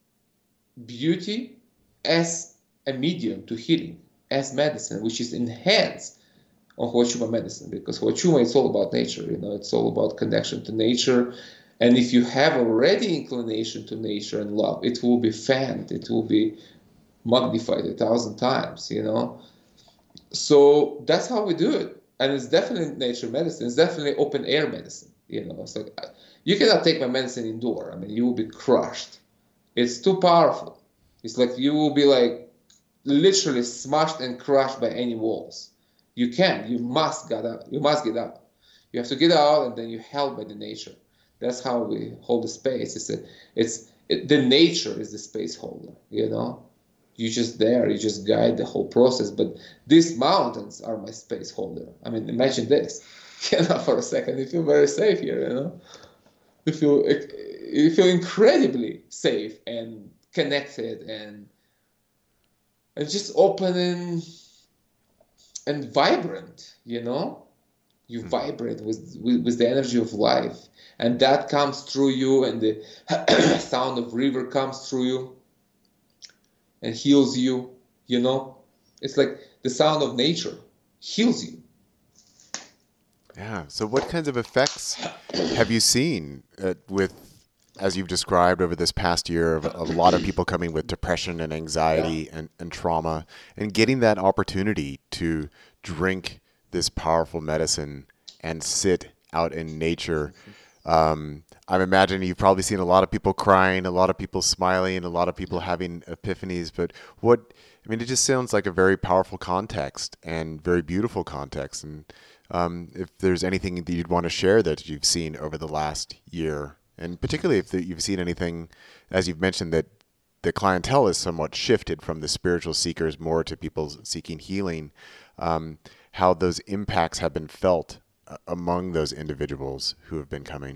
beauty as a medium to healing, as medicine, which is enhanced on Huachuma medicine, because Huachuma, it's all about nature, you know, it's all about connection to nature. And if you have already inclination to nature and love, it will be fanned, it will be magnified a thousand times, you know. So that's how we do it. And it's definitely nature medicine. It's definitely open air medicine, you know. It's like, you cannot take my medicine indoor. I mean, you will be crushed. It's too powerful. It's like you will be like literally smashed and crushed by any walls. You can't. You must get out. You must get out. You have to get out, and then you're held by the nature. That's how we hold the space. It's a, it's it, the nature is the space holder, you know. You're just there. You just guide the whole process. But these mountains are my space holder. I mean, imagine this. You know, for a second, you feel very safe here. You know, you feel you feel incredibly safe and connected and and just open and and vibrant. You know, you vibrate with with, with the energy of life. And that comes through you, and the sound of river comes through you and heals you, you know? It's like the sound of nature heals you. Yeah. So what kinds of effects have you seen uh, with, as you've described over this past year, of a lot of people coming with depression and anxiety yeah. and, and trauma, and getting that opportunity to drink this powerful medicine and sit out in nature? Um, I'm imagining you've probably seen a lot of people crying, a lot of people smiling, a lot of people having epiphanies. But what, I mean, it just sounds like a very powerful context and very beautiful context. And um, if there's anything that you'd want to share that you've seen over the last year, and particularly if the, you've seen anything, as you've mentioned, that the clientele is somewhat shifted from the spiritual seekers more to people seeking healing, um, how those impacts have been felt among those individuals who have been coming?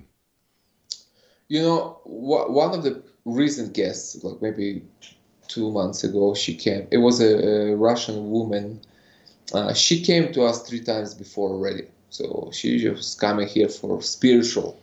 You know, wh- one of the recent guests, like maybe two months ago, she came. It was a, a Russian woman. Uh, she came to us three times before already. So she was coming here for spiritual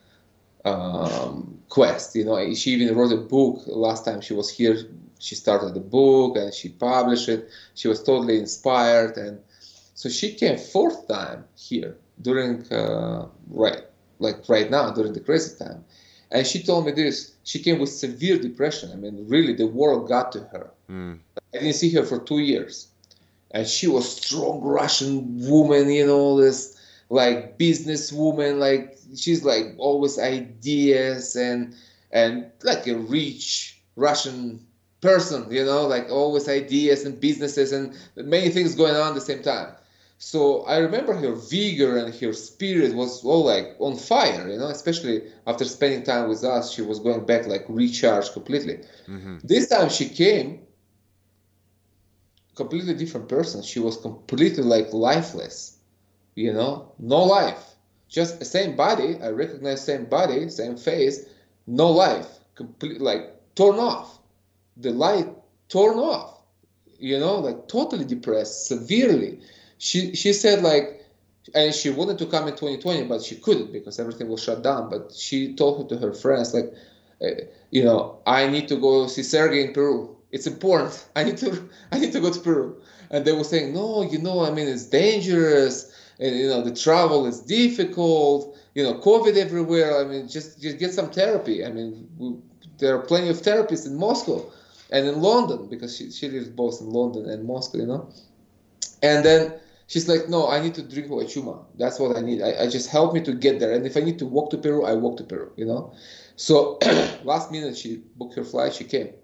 um, quest. You know, she even wrote a book. Last time she was here, she started the book and she published it. She was totally inspired, and so she came fourth time here during uh, right like right now during the crazy time, and she told me this. She came with severe depression. I mean, really, the world got to her. Mm. I didn't see her for two years, and she was strong Russian woman, you know, this like business woman, like she's like always ideas and and like a rich Russian person, you know, like always ideas and businesses and many things going on at the same time. So I remember her vigor and her spirit was all like on fire, you know, especially after spending time with us. She was going back like recharged completely. Mm-hmm. This time she came, completely different person. She was completely like lifeless, you know, no life. Just the same body. I recognize same body, same face, no life, complete like torn off. The light torn off, you know, like totally depressed, severely. She she said like, and she wanted to come in twenty twenty, but she couldn't because everything was shut down. But she told her to her friends like, uh, you know, I need to go see Sergey in Peru. It's important. I need to I need to go to Peru. And they were saying, no, you know, I mean, it's dangerous, and you know, the travel is difficult. You know, COVID everywhere. I mean, just just get some therapy. I mean, we, there are plenty of therapists in Moscow and in London because she she lives both in London and Moscow. You know. And then she's like, no, I need to drink Huachuma. That's what I need. I, I just help me to get there. And if I need to walk to Peru, I walk to Peru, you know? So last minute, she booked her flight. She came.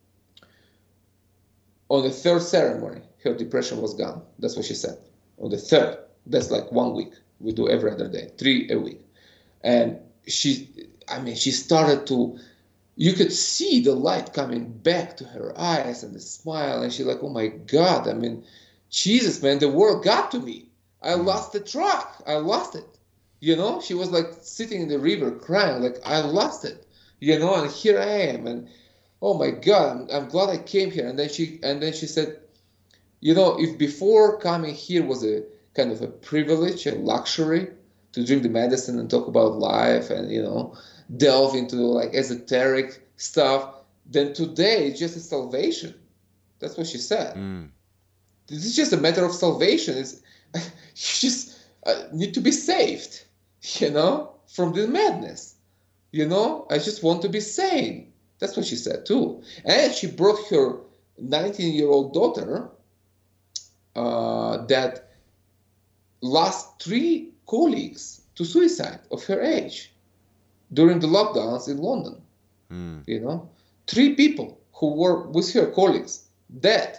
On the third ceremony, her depression was gone. That's what she said. On the third, that's like one week. We do every other day, three a week. And she, I mean, she started to, you could see the light coming back to her eyes and the smile. And she's like, oh my God, I mean, Jesus, man, the world got to me. I lost the track. I lost it. You know, she was like sitting in the river crying, like, I lost it. You know, and here I am. And oh my God, I'm, I'm glad I came here. And then she and then she said, you know, if before coming here was a kind of a privilege, a luxury to drink the medicine and talk about life and, you know, delve into like esoteric stuff, then today it's just a salvation. That's what she said. Mm. This is just a matter of salvation. It's, you just uh, need to be saved, you know, from the madness. You know, I just want to be sane. That's what she said too. And she brought her nineteen-year-old daughter uh, that lost three colleagues to suicide of her age during the lockdowns in London. Mm. You know, three people who were with her colleagues dead.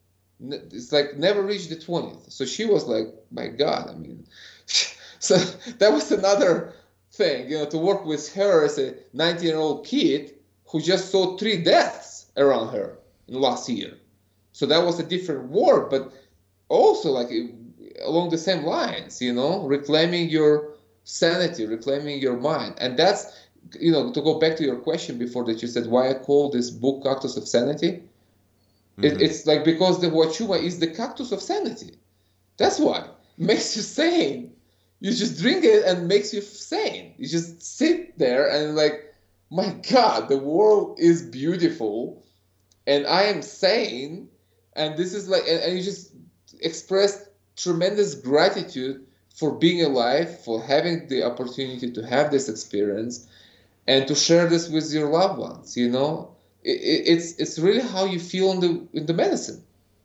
It's like never reached the twentieth. So she was like, my God, I mean, so that was another thing, you know, to work with her as a nineteen-year-old kid who just saw three deaths around her in last year. So that was a different work, but also like along the same lines, you know, reclaiming your sanity, reclaiming your mind. And that's, you know, to go back to your question before that you said why I call this book Cactus of Sanity. It, it's like because the Huachuma is the cactus of sanity. That's why. It makes you sane. You just drink it and makes you sane. You just sit there and like, my God, the world is beautiful and I am sane. And this is like, and, and you just express tremendous gratitude for being alive, for having the opportunity to have this experience and to share this with your loved ones, you know? It's it's really how you feel in the in the medicine.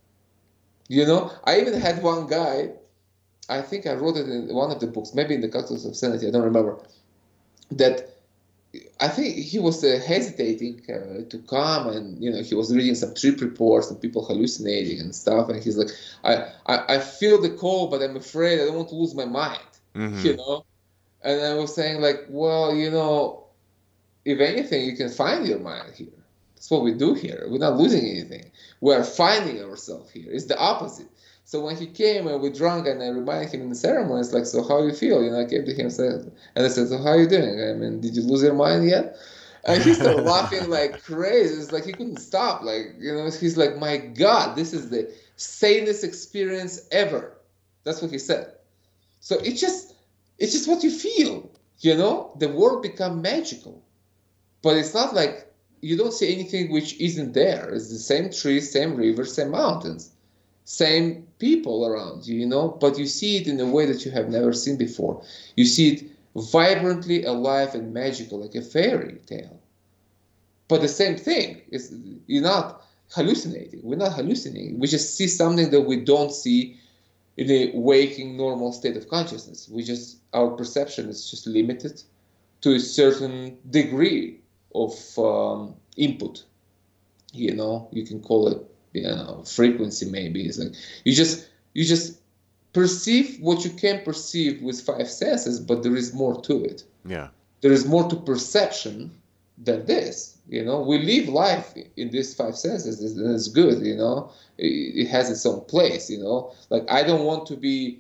You know, I even had one guy, I think I wrote it in one of the books, maybe in the Cactus of Sanity, I don't remember, that I think he was uh, hesitating uh, to come, and you know he was reading some trip reports and people hallucinating and stuff, and he's like, I, I, I feel the call, but I'm afraid I don't want to lose my mind, mm-hmm. you know? And I was saying like, well, you know, if anything, you can find your mind here. That's what we do here. We're not losing anything. We're finding ourselves here. It's the opposite. So when he came and we drank and I reminded him in the ceremony, it's like, so how you feel? You know, I came to him and said, and I said, so how are you doing? I mean, did you lose your mind yet? And he started laughing like crazy. It's like he couldn't stop. Like, you know, he's like, my God, this is the sanest experience ever. That's what he said. So it's just, it's just what you feel, you know? The world become magical. But it's not like, you don't see anything which isn't there. It's the same trees, same rivers, same mountains, same people around you, you know, but you see it in a way that you have never seen before. You see it vibrantly alive and magical, like a fairy tale. But the same thing is, you're not hallucinating. We're not hallucinating. We just see something that we don't see in a waking, normal state of consciousness. We just, our perception is just limited to a certain degree of um, input, you know, you can call it, you know, frequency maybe. It's like you just you just perceive what you can perceive with five senses, but there is more to it. Yeah, there is more to perception than this. You know, we live life in these five senses, and it's good. You know, it, it has its own place. You know, like I don't want to be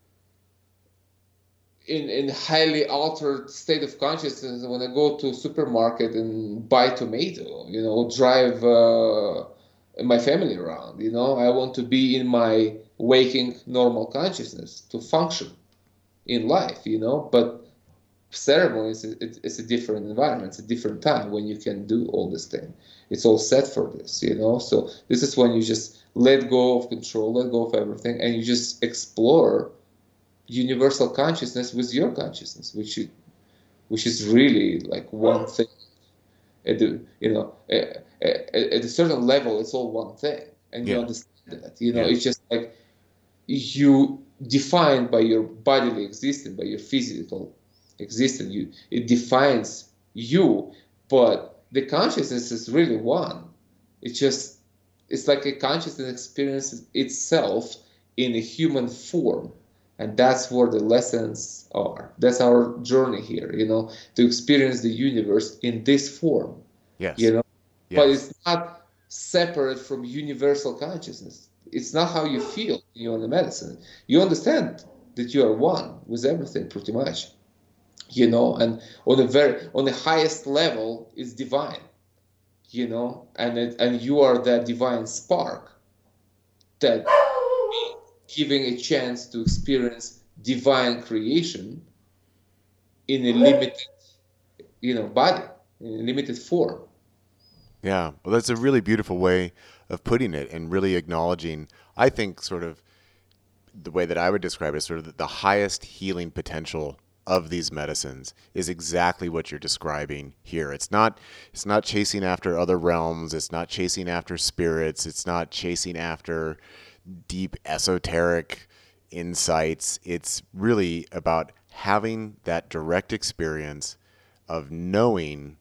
in in highly altered state of consciousness when I go to a supermarket and buy tomato, you know, drive uh, my family around, you know. I want to be in my waking normal consciousness to function in life, you know. But ceremony is a, it's a different environment, it's a different time when you can do all this thing. It's all set for this, you know. So this is when you just let go of control, let go of everything, and you just explore universal consciousness with your consciousness, which you, which is really like one thing. At the, you know, at, at a certain level, it's all one thing, and you yeah. understand that. You know, yeah. It's just like you defined by your bodily existence, by your physical existence. You, it defines you, but the consciousness is really one. It's just, it's like a consciousness experiences itself in a human form. And that's where the lessons are. That's our journey here, you know, to experience the universe in this form. Yes. You know, yes. But it's not separate from universal consciousness. It's not how you feel when you're in the medicine. You understand that you are one with everything, pretty much. You know, and on the very on the highest level is divine. You know, and it, and you are that divine spark that giving a chance to experience divine creation in a limited, you know, body, in a limited form. Yeah, well, that's a really beautiful way of putting it, and really acknowledging, I think, sort of the way that I would describe it is sort of the highest healing potential of these medicines is exactly what you're describing here. It's not it's not chasing after other realms, it's not chasing after spirits, it's not chasing after deep esoteric insights. It's really about having that direct experience of knowing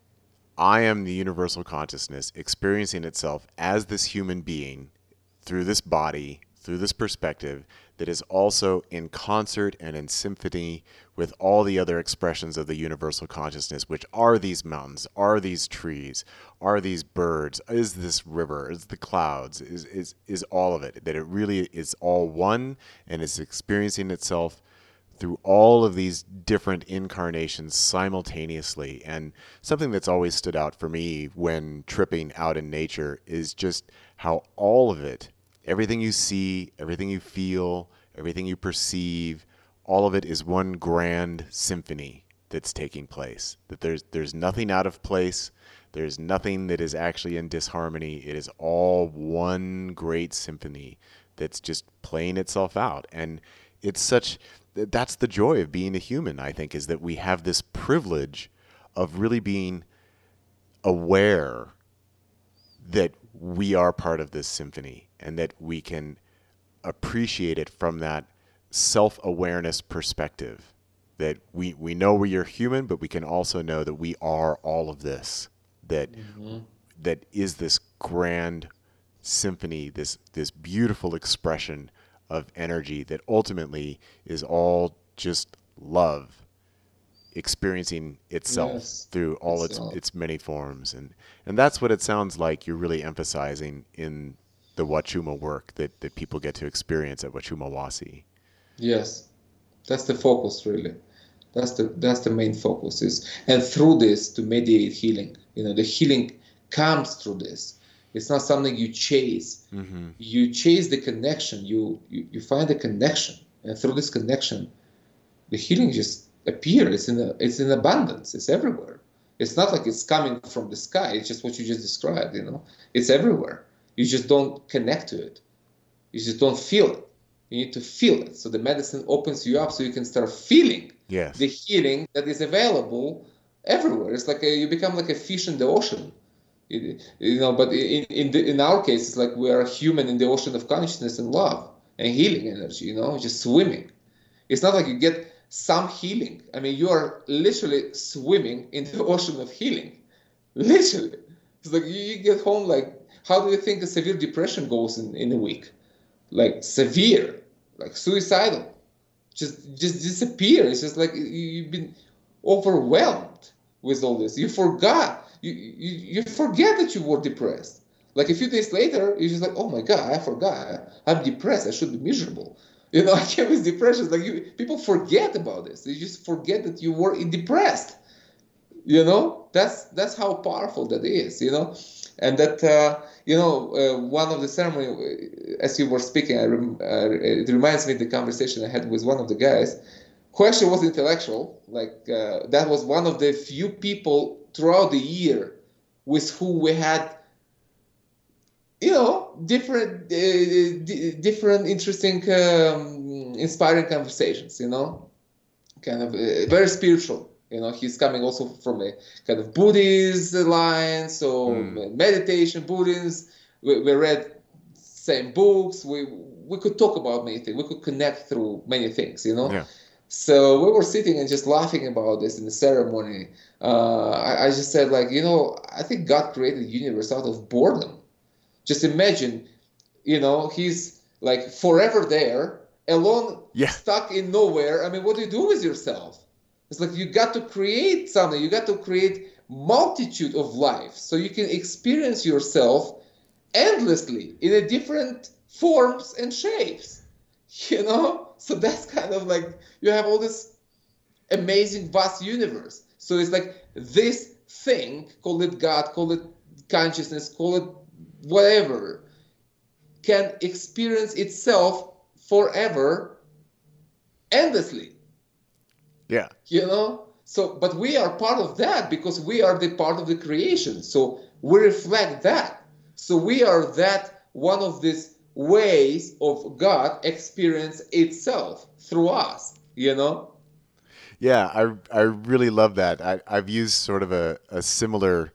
I am the universal consciousness experiencing itself as this human being through this body, through this perspective that is also in concert and in symphony with all the other expressions of the universal consciousness, which are these mountains, are these trees, are these birds, is this river, is the clouds, is, is, is all of it, that it really is all one and is experiencing itself through all of these different incarnations simultaneously. And something that's always stood out for me when tripping out in nature is just how all of it, everything you see, everything you feel, everything you perceive, all of it is one grand symphony that's taking place. That there's there's nothing out of place. There's nothing that is actually in disharmony. It is all one great symphony that's just playing itself out. And it's such, that's the joy of being a human, I think, is that we have this privilege of really being aware that we are part of this symphony and that we can appreciate it from that self-awareness perspective, that we, we know we're human, but we can also know that we are all of this, that mm-hmm. that is this grand symphony, this this beautiful expression of energy that ultimately is all just love experiencing itself yes. through all its its, its many forms. And, and that's what it sounds like you're really emphasizing in the Wachuma work that, that people get to experience at Wachuma Wasi. Yes, that's the focus, really. That's the that's the main focus is, and through this to mediate healing. You know, the healing comes through this. It's not something you chase. Mm-hmm. You chase the connection. You, you you find the connection, and through this connection, the healing just appears. It's in a, it's in abundance. It's everywhere. It's not like it's coming from the sky. It's just what you just described. You know, it's everywhere. You just don't connect to it. You just don't feel it. You need to feel it. So the medicine opens you up so you can start feeling yes. the healing that is available everywhere. It's like a, you become like a fish in the ocean. You, you know, but in in, the, in our case, it's like we are human in the ocean of consciousness and love and healing energy, you know, just swimming. It's not like you get some healing. I mean, you are literally swimming in the ocean of healing. Literally. It's like you, you get home like, how do you think a severe depression goes in, in a week? Like severe, like suicidal, just just disappear. It's just like you, you've been overwhelmed with all this. You forgot. You, you you forget that you were depressed. Like a few days later, you're just like, oh my God, I forgot. I'm depressed. I should be miserable. You know, I came with depression. Like you, people forget about this. They just forget that you were depressed. You know, that's that's how powerful that is. You know, and that uh, you know uh, one of the ceremony, as you were speaking, I rem- uh, it reminds me of the conversation I had with one of the guys, who actually was intellectual. Like uh, that was one of the few people throughout the year with who we had, you know, different, uh, d- different, interesting, um, inspiring conversations. You know, kind of uh, very spiritual. You know, he's coming also from a kind of Buddhist line, so mm. meditation, Buddhism. We, we read same books. We we could talk about many things. We could connect through many things, you know. Yeah. So we were sitting and just laughing about this in the ceremony. Uh, I, I just said, like, you know, I think God created the universe out of boredom. Just imagine, you know, he's like forever there, alone, Yeah. stuck in nowhere. I mean, what do you do with yourself? It's like you got to create something. You got to create multitude of life so you can experience yourself endlessly in a different forms and shapes, you know. So that's kind of like you have all this amazing vast universe. So it's like this thing, call it God, call it consciousness, call it whatever, can experience itself forever, endlessly. Yeah. You know? So, but we are part of that because we are the part of the creation. So we reflect that. So we are that one of these ways of God experience itself through us, you know? Yeah, I I really love that. I, I've used sort of a, a similar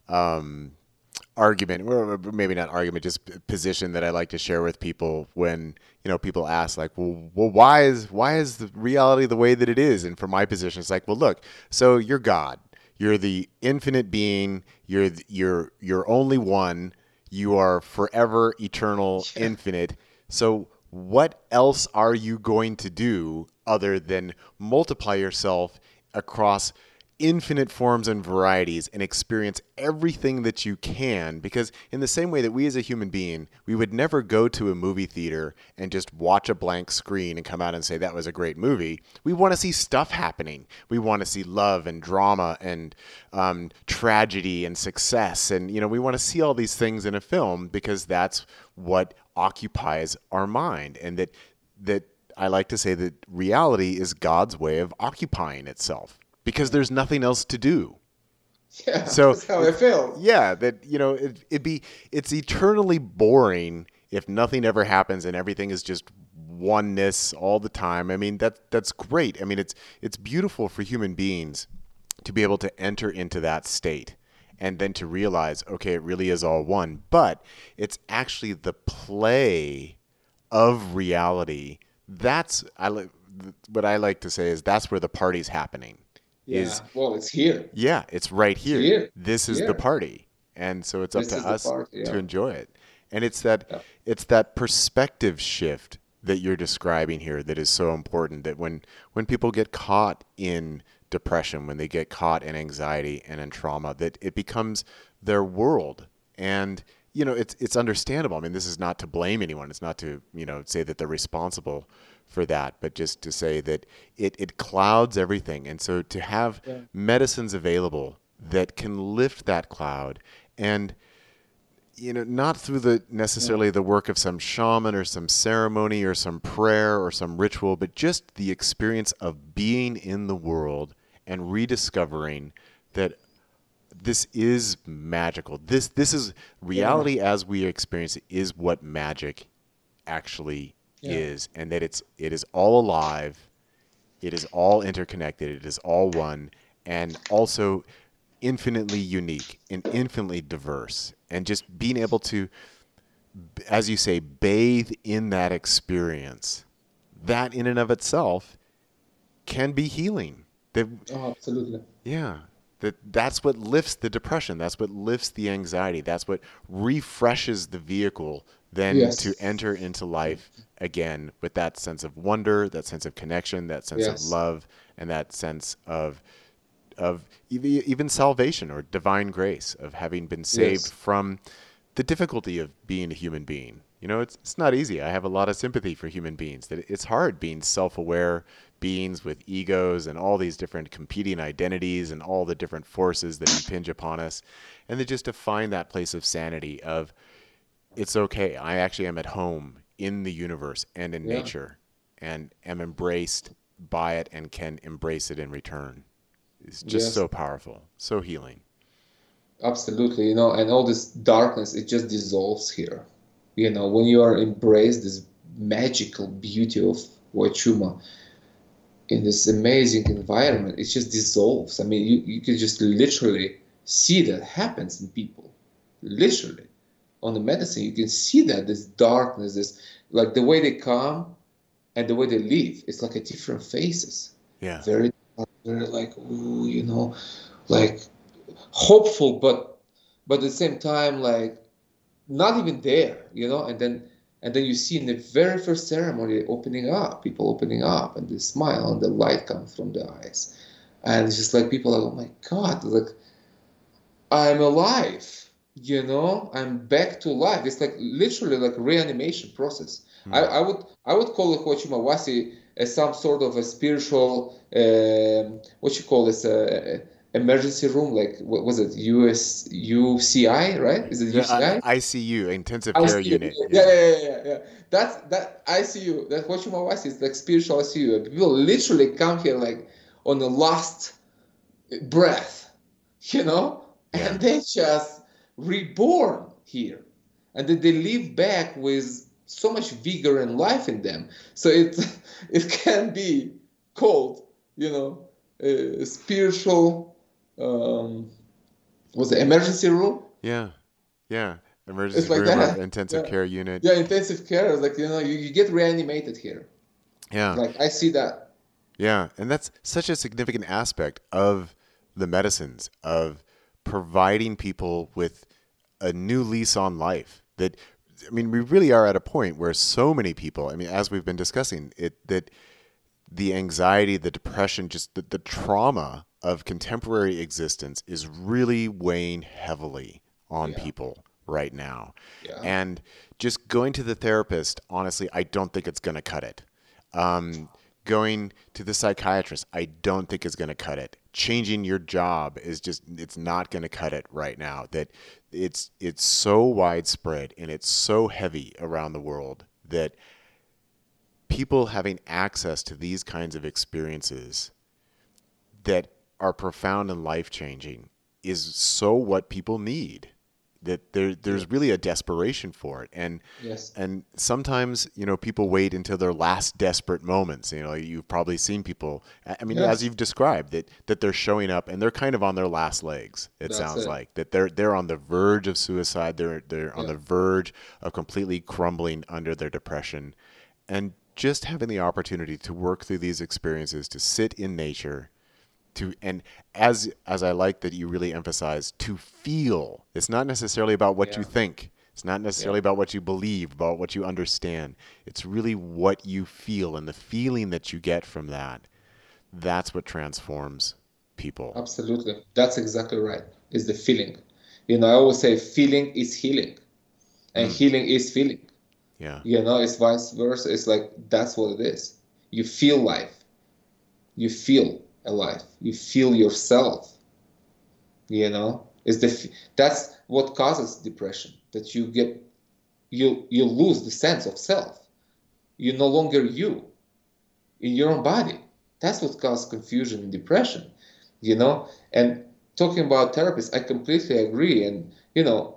um, argument, or maybe not argument, just position that I like to share with people when, you know, people ask like, well, well, why is why is the reality the way that it is? And from my position, it's like, well, look, so you're God, you're the infinite being, you're you're you're only one, you are forever, eternal, Yeah. infinite. So what else are you going to do other than multiply yourself across infinite forms and varieties and experience everything that you can? Because in the same way that we as a human being, we would never go to a movie theater and just watch a blank screen and come out and say that was a great movie. We want to see stuff happening. We want to see love and drama and um, tragedy and success. And, you know, we want to see all these things in a film because that's what occupies our mind. And that, that I like to say that reality is God's way of occupying itself, because there's nothing else to do. Yeah, So that's how I feel. Yeah, that, you know, it, it'd be, it's eternally boring if nothing ever happens and everything is just oneness all the time. I mean, that that's great. I mean, it's it's beautiful for human beings to be able to enter into that state and then to realize, okay, it really is all one. But it's actually the play of reality. That's I li- what I like to say is that's where the party's happening. Yeah. Is Well, it's here. yeah, it's right here. Here. This is Here. the party, and so it's up This to is the us party, yeah. to enjoy it. And it's that Yeah. it's that perspective shift that you're describing here that is so important. That when when people get caught in depression, when they get caught in anxiety and in trauma, that it becomes their world. And you know, it's it's understandable. I mean, this is not to blame anyone. It's not to, you know, say that they're responsible for that, but just to say that it, it clouds everything. And so to have Yeah. medicines available that can lift that cloud, and, you know, not through the necessarily the work of some shaman or some ceremony or some prayer or some ritual, but just the experience of being in the world and rediscovering that this is magical. This this is reality as we experience it is what magic actually Yeah. is, and that it's it is all alive, it is all interconnected, it is all one, and also infinitely unique and infinitely diverse. And just being able to, as you say, bathe in that experience, that in and of itself can be healing. That, Oh, absolutely. yeah. That that's what lifts the depression. That's what lifts the anxiety. That's what refreshes the vehicle then Yes. to enter into life again with that sense of wonder, that sense of connection, that sense Yes. of love, and that sense of of even, even salvation or divine grace of having been saved Yes. from the difficulty of being a human being. You know, it's it's not easy. I have a lot of sympathy for human beings. That it's hard being self-aware beings with egos and all these different competing identities and all the different forces that impinge upon us, and then just to find that place of sanity of it's okay. I actually am at home in the universe and in Yeah. nature, and am embraced by it and can embrace it in return. It's just Yes. so powerful, so healing. Absolutely, you know, and all this darkness, it just dissolves here. You know, when you are embraced this magical beauty of Wachuma in this amazing environment, it just dissolves. I mean, you, you can just literally see that happens in people. Literally. on the medicine, you can see that this darkness, this like the way they come and the way they live, it's like a different faces. Yeah. Very, very like, ooh, you know, like hopeful, but but at the same time, like not even there, you know. And then and then you see in the very first ceremony opening up, people opening up, and they smile, and the light comes from the eyes, and it's just like people are, oh my God, like I'm alive, you know, I'm back to life. It's like literally like reanimation process. Hmm. I, I would I would call it Hochimawasi as some sort of a spiritual, um what you call this, uh, emergency room, like what was it, U S U C I, right? Is it Yeah, U C I? I, ICU, intensive care I C U. unit. Yeah, Yeah. yeah, yeah, yeah, yeah. That's that I C U. That Hochimawasi is like spiritual I C U. People literally come here like on the last breath, you know, Yeah. and they just reborn here, and then they live back with so much vigor and life in them. So it it can be called, you know, a spiritual, um, was it emergency room? Yeah. Yeah. It's Emergency like room or that. intensive Yeah, care unit. yeah. Intensive care is like, you know, you, you get reanimated here. Yeah. Like I see that. Yeah. And that's such a significant aspect of the medicines, of providing people with a new lease on life. That, I mean, we really are at a point where so many people, I mean, as we've been discussing, it that the anxiety, the depression, just the, the trauma of contemporary existence is really weighing heavily on Yeah. people right now. Yeah. And just going to the therapist, honestly, I don't think it's going to cut it. Um, going to the psychiatrist, I don't think is going to cut it. Changing your job is just, it's not going to cut it right now. That it's it's so widespread and it's so heavy around the world that people having access to these kinds of experiences that are profound and life-changing is so what people need. That there, there's really a desperation for it, and Yes. and sometimes, you know, people wait until their last desperate moments. You know, you've probably seen people. I mean, Yes. as you've described, that that they're showing up and they're kind of on their last legs. It That's sounds it. like that they're they're on the verge of suicide. They're they're on Yeah. the verge of completely crumbling under their depression, and just having the opportunity to work through these experiences, to sit in nature. To and as as I like that you really emphasize, to feel. It's not necessarily about what you Yeah. think. It's not necessarily about what you believe, about what you understand. It's really what you feel, and the feeling that you get from that. That's what transforms people. Absolutely. That's exactly right. Is the feeling. You know, I always say feeling is healing, and Mm. healing is feeling. Yeah. You know, it's vice versa. It's like that's what it is. You feel life. You feel alive. You feel yourself. You know, is the f- that's what causes depression. That you get you you lose the sense of self. You're no longer you in your own body. That's what causes confusion and depression. You know, and talking about therapists, I completely agree. And you know,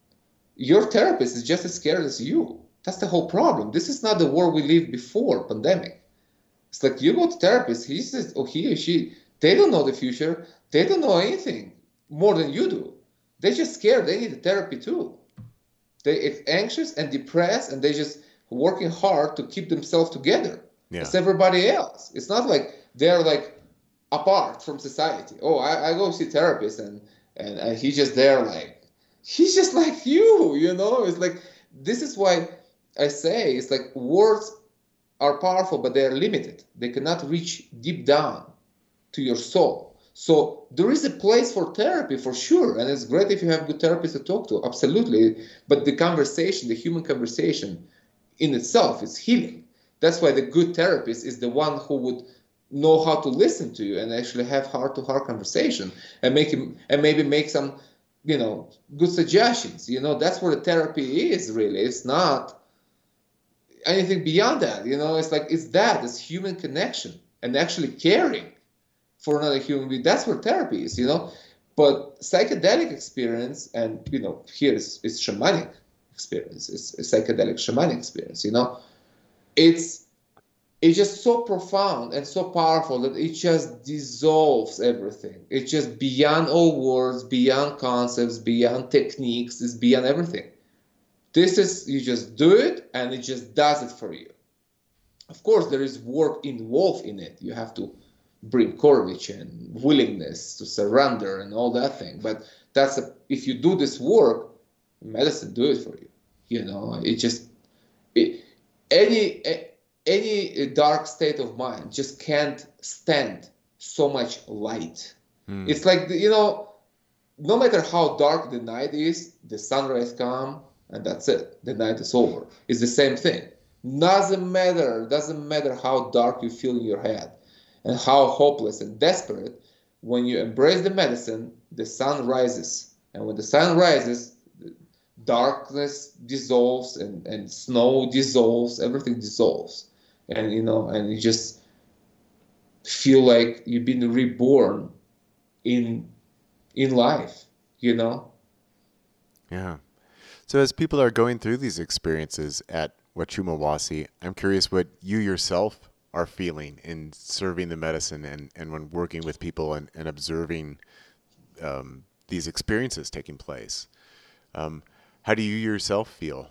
your therapist is just as scared as you. That's the whole problem. This is not the world we lived before pandemic. It's like you go to therapist, he says, or he or she, they don't know the future. They don't know anything more than you do. They're just scared. They need therapy too. They it's anxious and depressed, and they just working hard to keep themselves together. Yeah. It's everybody else. It's not like they're like apart from society. Oh, I, I go see therapist, and, and and he's just there like he's just like you. You know, it's like this is why I say it's like words are powerful, but they are limited. They cannot reach deep down to your soul. So there is a place for therapy for sure, and it's great if you have good therapists to talk to, absolutely. But the conversation, the human conversation in itself is healing. That's why the good therapist is the one who would know how to listen to you and actually have heart-to-heart conversation and make him and maybe make some, you know, good suggestions. You know, that's what the therapy is really. It's not anything beyond that. You know, it's like it's that, it's human connection and actually caring for another human being. That's what therapy is, you know. But psychedelic experience, and you know, here is, is shamanic experience, it's a psychedelic shamanic experience, you know. It's it's just so profound and so powerful that it just dissolves everything. It's just beyond all words, beyond concepts, beyond techniques, it's beyond everything. This is, you just do it and it just does it for you. Of course, there is work involved in it. You have to bring courage and willingness to surrender and all that thing. But that's a, if you do this work, medicine do it for you. You know, it just, it, any any dark state of mind just can't stand so much light. Mm. It's like, you know, no matter how dark the night is, the sunrise comes and that's it. The night is over. It's the same thing. Doesn't matter. Doesn't matter how dark you feel in your head and how hopeless and desperate. When you embrace the medicine, the sun rises. And when the sun rises, darkness dissolves and, and snow dissolves. Everything dissolves. And, you know, and you just feel like you've been reborn in in life, you know? Yeah. So as people are going through these experiences at Wachuma-Wasi, I'm curious what you yourself are feeling in serving the medicine and, and when working with people and, and observing um, these experiences taking place. Um, how do you yourself feel?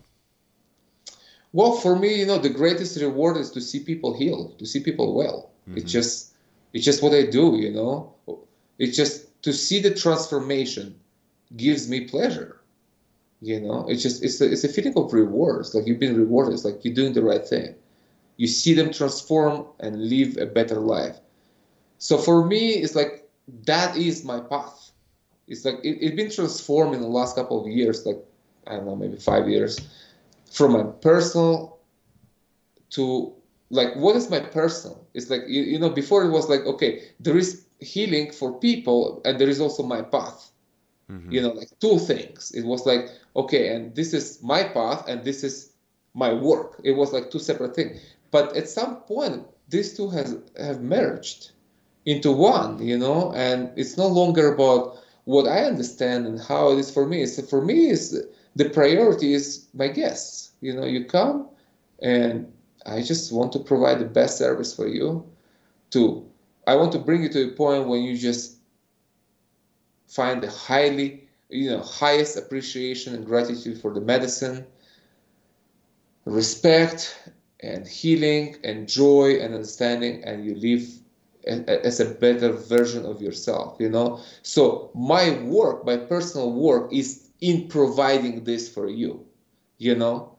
Well, for me, you know, the greatest reward is to see people heal, to see people well. Mm-hmm. It's just, it's just what I do, you know. It's just to see the transformation gives me pleasure. You know, it's just, it's a, it's a feeling of rewards. Like you've been rewarded. It's like you're doing the right thing. You see them transform and live a better life. So for me, it's like, that is my path. It's like, it, it's been transformed in the last couple of years, like, I don't know, maybe five years, from my personal to, like, what is my personal? It's like, you, you know, before it was like, okay, there is healing for people and there is also my path. Mm-hmm. You know, like two things. It was like, okay, and this is my path and this is my work. It was like two separate things. But at some point, these two has have merged into one, you know, and it's no longer about what I understand and how it is for me. It's, for me, is the priority is my guests. You know, you come and I just want to provide the best service for you. To, I want to bring you to a point when you just find the highly, you know, highest appreciation and gratitude for the medicine, respect and healing and joy and understanding, and you live as a better version of yourself, you know. So my work, my personal work is in providing this for you, you know.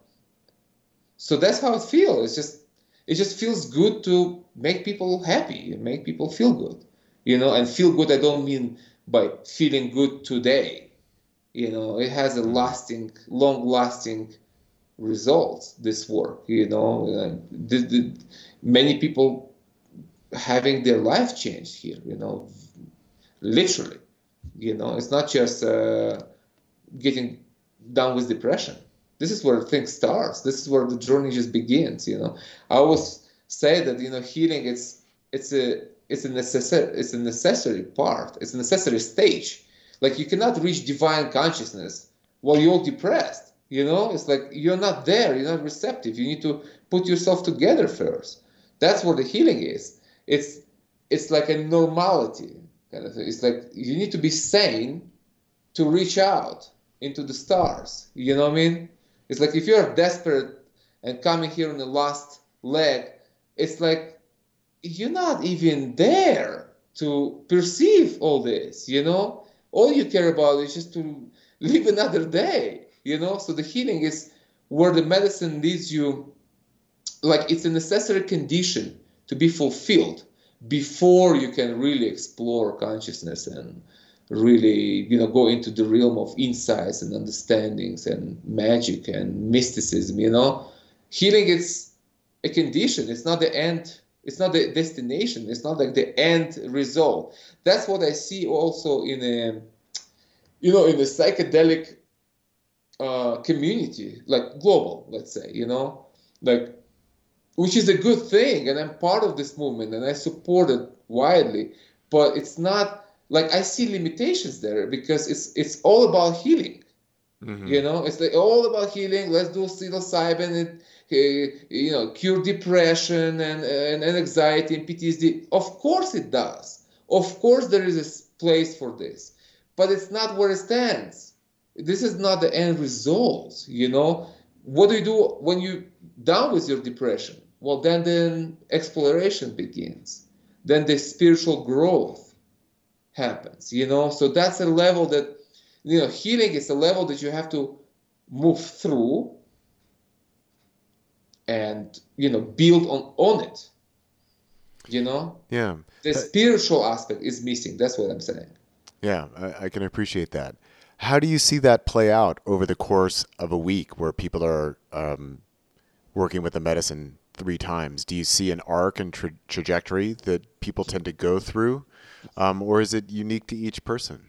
So that's how it feels. It's just, it just feels good to make people happy and make people feel good, you know. And feel good, I don't mean by feeling good today, you know. It has a lasting, long-lasting results, this work, you know. The, the, many people having their life changed here, you know, literally, you know. It's not just uh, getting down with depression. This is where things starts. This is where the journey just begins, you know. I always say that, you know, healing, it's it's a it's a necessary it's a necessary part. It's a necessary stage. Like, you cannot reach divine consciousness while you're depressed, you know. It's like you're not there. You're not receptive. You need to put yourself together first. That's where the healing is. It's it's like a normality kind of thing. It's like you need to be sane to reach out into the stars. You know what I mean? It's like if you're desperate and coming here on the last leg, it's like you're not even there to perceive all this, you know? All you care about is just to live another day, you know? So the healing is where the medicine leads you, like it's a necessary condition to be fulfilled before you can really explore consciousness and really, you know, go into the realm of insights and understandings and magic and mysticism, you know. Healing is a condition. It's not the end. It's not the destination. It's not like the end result. That's what I see also in a, you know, in the psychedelic uh, community, like global, let's say, you know, like, which is a good thing. And I'm part of this movement and I support it widely, but it's not, like, I see limitations there because it's it's all about healing. Mm-hmm. You know, it's like all about healing. Let's do psilocybin and, uh, you know, cure depression and, and, and anxiety and P T S D. Of course it does. Of course there is a place for this. But it's not where it stands. this is not the end result, you know. What do you do when you're done with your depression? Well, then then exploration begins. Then the spiritual growth happens, you know. So that's a level that, you know, healing is a level that you have to move through and, you know, build on on it, you know. Yeah. The spiritual aspect is missing. That's what I'm saying. Yeah, I, I can appreciate that. How do you see that play out over the course of a week where people are um, working with the medicine three times? Do you see an arc and tra- trajectory that people tend to go through, um, or is it unique to each person?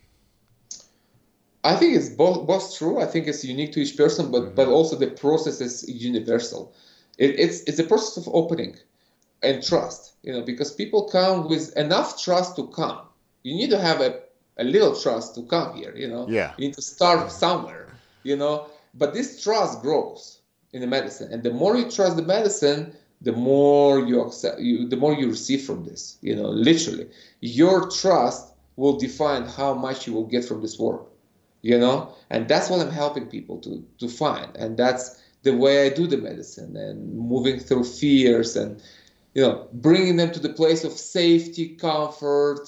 I think it's both both true. I think it's unique to each person, but Mm-hmm. but also the process is universal. It, it's it's a process of opening and trust, you know, because people come with enough trust to come. You need to have a, a little trust to come here, you know. Yeah. You need to start somewhere, you know. But this trust grows in the medicine, and the more you trust the medicine, the more you accept, you, the more you receive from this. You know, literally, your trust will define how much you will get from this work. You know, and that's what I'm helping people to to find, and that's the way I do the medicine, and moving through fears and, you know, bringing them to the place of safety, comfort,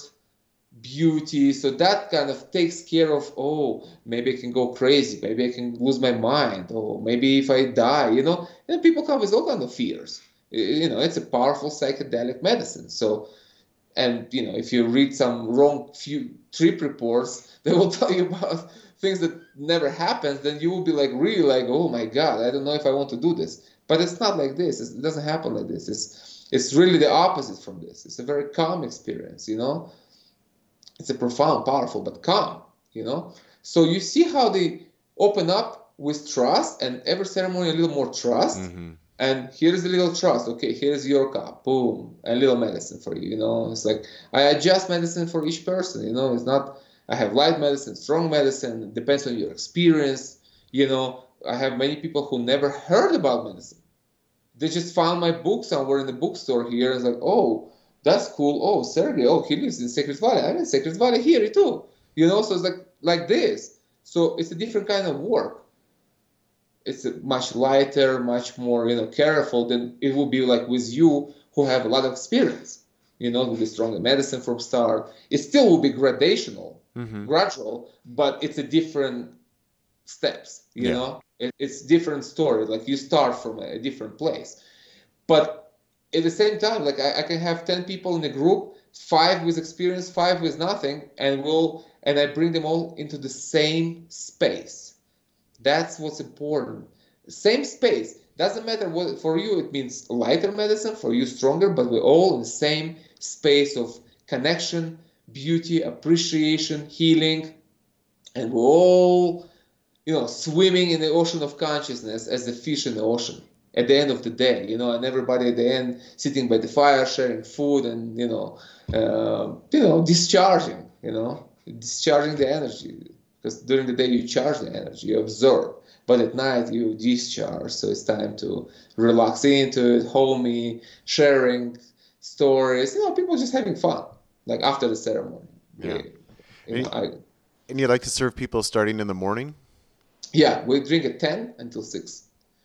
beauty. So that kind of takes care of, oh, maybe I can go crazy, maybe I can lose my mind, oh, maybe if I die, you know. And people come with all kinds of fears. You know, it's a powerful psychedelic medicine. So, and, you know, if you read some wrong few trip reports, they will tell you about things that never happened, then you will be like, really like, oh my God, I don't know if I want to do this. But it's not like this. It's, it doesn't happen like this. It's it's really the opposite from this. It's a very calm experience, you know. It's a profound, powerful, but calm, you know. So you see how they open up with trust, and every ceremony a little more trust. Mm-hmm. And here's a little trust. Okay, here's your cup. Boom. A little medicine for you, you know. It's like I adjust medicine for each person, you know. It's not, I have light medicine, strong medicine. It depends on your experience. You know, I have many people who never heard about medicine. They just found my book somewhere in the bookstore here. And it's like, oh, that's cool. Oh, Sergey, oh, he lives in Sacred Valley. I'm in Sacred Valley here too. You know, so it's like like this. So it's a different kind of work. It's much lighter, much more, you know, careful than it would be like with you who have a lot of experience, you know, with the stronger medicine from start. It still will be gradational, mm-hmm. gradual, but it's a different steps, you yeah. know. It, it's different story. Like you start from a, a different place, but at the same time, like I, I can have ten people in a group, five with experience, five with nothing, and we'll and I bring them all into the same space. That's what's important. Same space. Doesn't matter what for you. It means lighter medicine, for you stronger, but we're all in the same space of connection, beauty, appreciation, healing, and we're all, you know, swimming in the ocean of consciousness as the fish in the ocean at the end of the day, you know, and everybody at the end sitting by the fire, sharing food, and, you know, uh, you know, discharging, you know, discharging the energy. Because during the day you charge the energy, you absorb, but at night you discharge. So it's time to relax into it, homey, sharing stories. You know, people just having fun, like after the ceremony. Yeah. You and, know, I, and you like to serve people starting in the morning? Yeah, we drink at ten until six.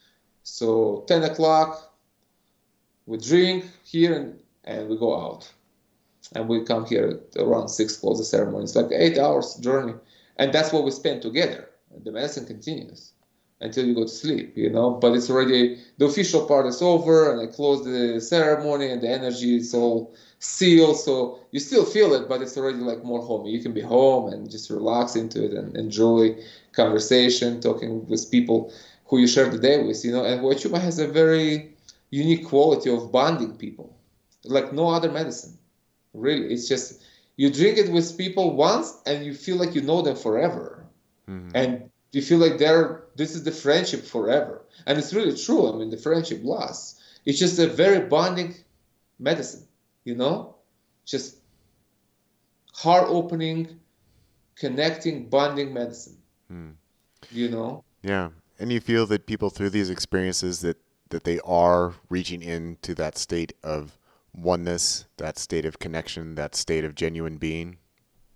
So ten o'clock, we drink here and, and we go out. And we come here at around six, close the ceremony. It's like eight hours journey. And that's what we spend together. The medicine continues until you go to sleep, you know. But it's already, the official part is over, and I close the ceremony, and the energy is all sealed. So you still feel it, but it's already like more homey. You can be home and just relax into it and enjoy conversation, talking with people who you share the day with, you know. And Huachuma has a very unique quality of bonding people, like no other medicine. Really, it's just, you drink it with people once and you feel like you know them forever. Mm-hmm. And you feel like they're, this is the friendship forever. And it's really true. I mean, the friendship lasts. It's just a very bonding medicine, you know? Just heart opening, connecting, bonding medicine, mm. you know? Yeah. And you feel that people through these experiences that, that they are reaching into that state of oneness, that state of connection, that state of genuine being?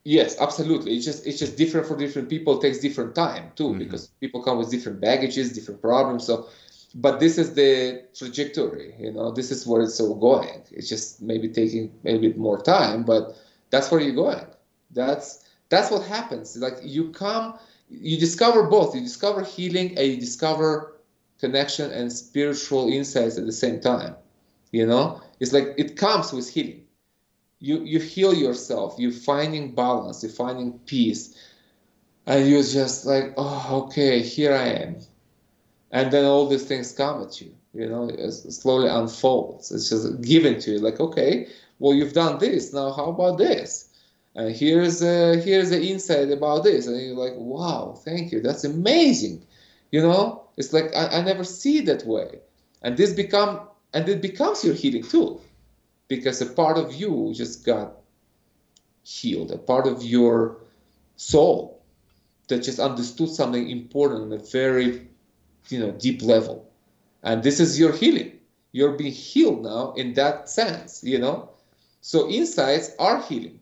Yes, absolutely. It's just it's just different for different people. It takes different time too, Mm-hmm. because people come with different baggages, different problems. So, but this is the trajectory. You know, this is where it's all going. It's just maybe taking maybe a bit more time, but that's where you're going. That's that's what happens. Like you come, you discover both. You discover healing and you discover connection and spiritual insights at the same time. You know, it's like it comes with healing. You you heal yourself. You're finding balance. You're finding peace, and you're just like, oh, okay, here I am. And then all these things come at you. You know, it slowly unfolds. It's just given to you. Like, okay, well, you've done this. Now, how about this? And here's a, here's the insight about this, and you're like, wow, thank you. That's amazing. You know, it's like I, I never see it that way, and this become and it becomes your healing tool because a part of you just got healed, a part of your soul that just understood something important on a very, you know, deep level. And this is your healing. You're being healed now in that sense, you know. So insights are healing.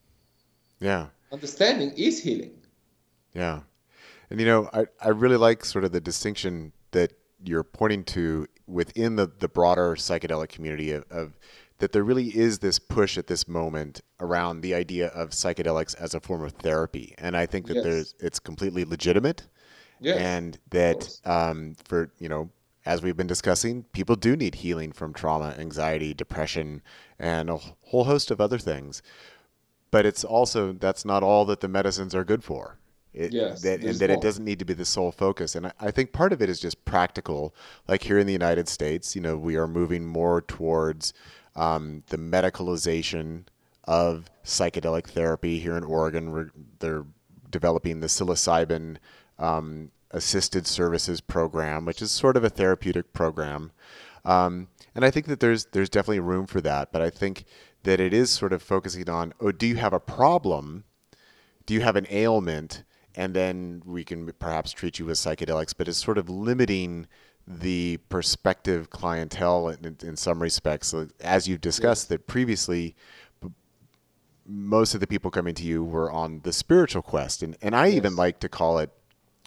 Yeah. Understanding is healing. Yeah. And, you know, I, I really like sort of the distinction that you're pointing to within the, the broader psychedelic community of, of that there really is this push at this moment around the idea of psychedelics as a form of therapy. And I think that Yes. there's it's completely legitimate. Yes. And that um, for, you know, as we've been discussing, people do need healing from trauma, anxiety, depression, and a whole host of other things. But it's also, that's not all that the medicines are good for. It, Yes, that, and there's that it more. doesn't need to be the sole focus. And I, I think part of it is just practical. Like here in the United States, you know, we are moving more towards um, the medicalization of psychedelic therapy. Here in Oregon, we're, they're developing the psilocybin um, assisted services program, which is sort of a therapeutic program. Um, and I think that there's there's definitely room for that. But I think that it is sort of focusing on, oh, do you have a problem? Do you have an ailment? And then we can perhaps treat you with psychedelics, but it's sort of limiting the prospective clientele in, in some respects. So as you've discussed Yes. that previously, most of the people coming to you were on the spiritual quest. And, and I even Yes. like to call it,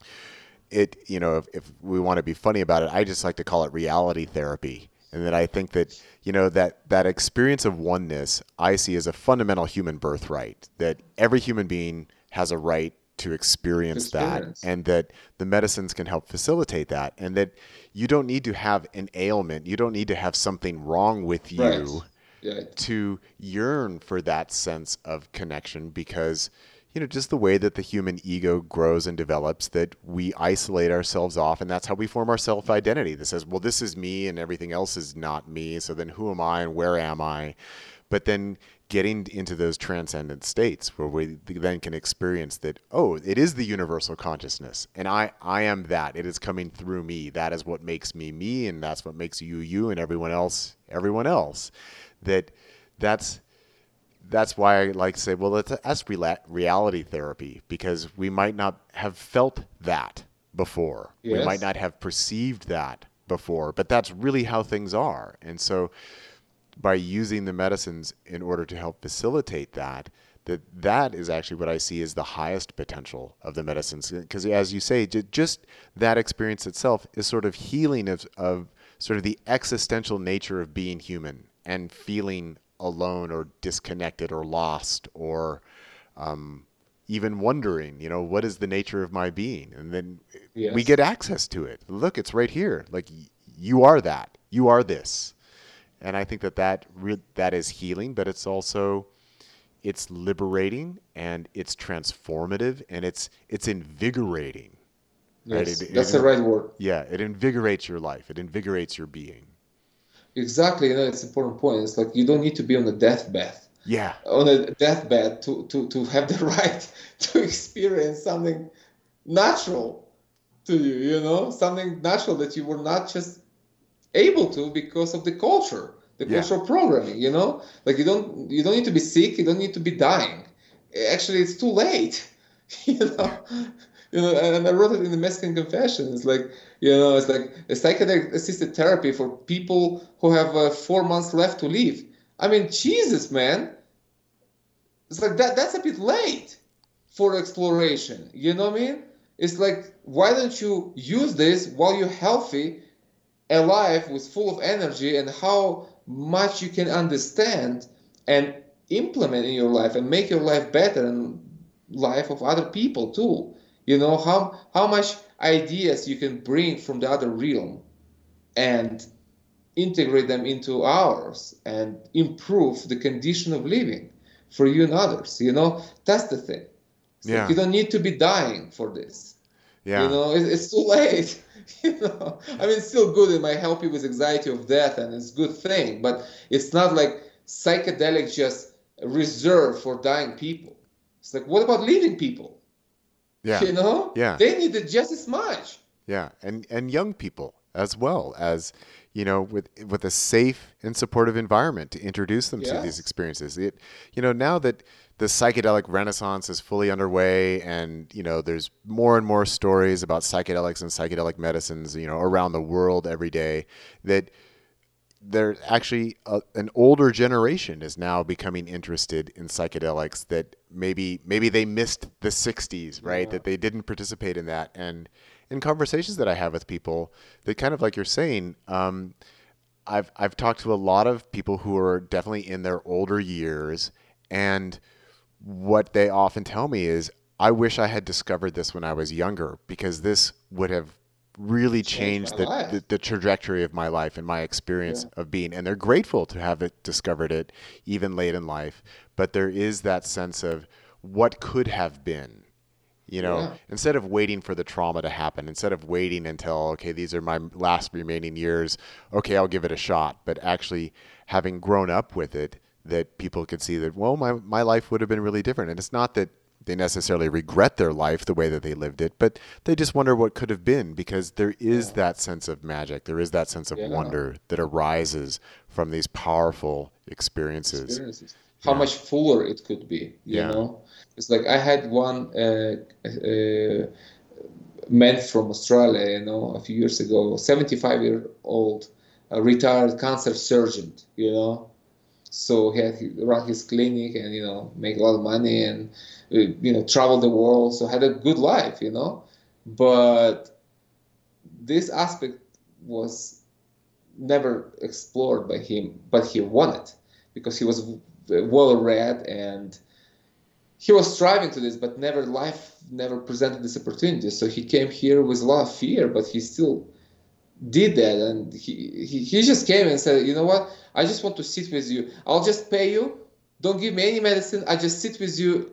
it, you know, if, if we want to be funny about it, I just like to call it reality therapy. And that I think that, you know, that, that experience of oneness I see as a fundamental human birthright, that every human being has a right to experience, Experience. that, and that the medicines can help facilitate that, and that you don't need to have an ailment, you don't need to have something wrong with you Right. Yeah. to yearn for that sense of connection, because you know just the way that the human ego grows and develops, that we isolate ourselves off, and that's how we form our self-identity that says, well, this is me and everything else is not me, so then who am I and where am I? But then getting into those transcendent states where we then can experience that, oh, it is the universal consciousness, and I, I am that. It is coming through me. That is what makes me me, and that's what makes you you, and everyone else everyone else. That that's that's why I like to say, well, that's, that's reality therapy, because we might not have felt that before. Yes. We might not have perceived that before, but that's really how things are. And so by using the medicines in order to help facilitate that, that that is actually what I see as the highest potential of the medicines. Because as you say, just that experience itself is sort of healing of, of sort of the existential nature of being human and feeling alone or disconnected or lost, or um, even wondering, you know, what is the nature of my being? And then Yes. we get access to it. Look, it's right here. Like, you are that. You are this. And I think that that, re- that is healing, but it's also, it's liberating, and it's transformative, and it's it's invigorating. Right? Yes. It, That's it, the right word. Yeah, it invigorates your life. It invigorates your being. Exactly. You know, it's an important point. It's like you don't need to be on the deathbed. Yeah. On a deathbed to, to, to have the right to experience something natural to you, you know, something natural that you were not just able to because of the culture, the Yeah. cultural programming, you know, like you don't you don't need to be sick, you don't need to be dying. Actually, it's too late, you know. You know, and I wrote it in the Mexican Confession. It's like, you know, it's like a psychedelic assisted therapy for people who have uh, four months left to live. I mean, Jesus, man. it's like that. That's a bit late for exploration. You know what I mean? It's like, why don't you use this while you're healthy, alive, with full of energy, and how much you can understand and implement in your life and make your life better and life of other people too. You know, how how much ideas you can bring from the other realm and integrate them into ours and improve the condition of living for you and others. You know, that's the thing. It's Yeah. like you don't need to be dying for this. Yeah. You know, it, it's too late. You know, I mean, it's still good. It might help you with anxiety of death, and it's a good thing. But it's not like psychedelic just reserved for dying people. It's like, what about living people? Yeah. You know, Yeah. they need it just as much. Yeah. And, and young people as well, as, you know, with, with a safe and supportive environment to introduce them to Yes. these experiences. It, you know, now that the psychedelic renaissance is fully underway, and, you know, there's more and more stories about psychedelics and psychedelic medicines, you know, around the world every day, that there actually a, an older generation is now becoming interested in psychedelics that maybe maybe they missed the sixties, right? Yeah. That they didn't participate in that. And in conversations that I have with people, that kind of like you're saying, um, I've I've talked to a lot of people who are definitely in their older years, and what they often tell me is, I wish I had discovered this when I was younger, because this would have really Changed changed my the, life. the, the trajectory of my life and my experience Yeah. of being. And they're grateful to have it discovered it even late in life. But there is that sense of what could have been. You know, Yeah. instead of waiting for the trauma to happen, instead of waiting until, okay, these are my last remaining years, okay, I'll give it a shot. But actually having grown up with it, that people could see that, well, my, my life would have been really different. And it's not that they necessarily regret their life the way that they lived it, but they just wonder what could have been, because there is Yeah. that sense of magic. There is that sense of Yeah. wonder that arises from these powerful experiences. Experiences. How Yeah. much fuller it could be, you Yeah. know? It's like I had one uh, uh, man from Australia, you know, a few years ago, seventy-five year old, a retired cancer surgeon, you know. So he had he run his clinic and, you know, make a lot of money and, uh, you know, travel the world. So had a good life, you know. But this aspect was never explored by him, but he wanted, because he was well read and he was striving to this, but never life never presented this opportunity. So he came here with a lot of fear, but he still did that. And he, he, he just came and said, you know what, I just want to sit with you. I'll just pay you. Don't give me any medicine. I just sit with you,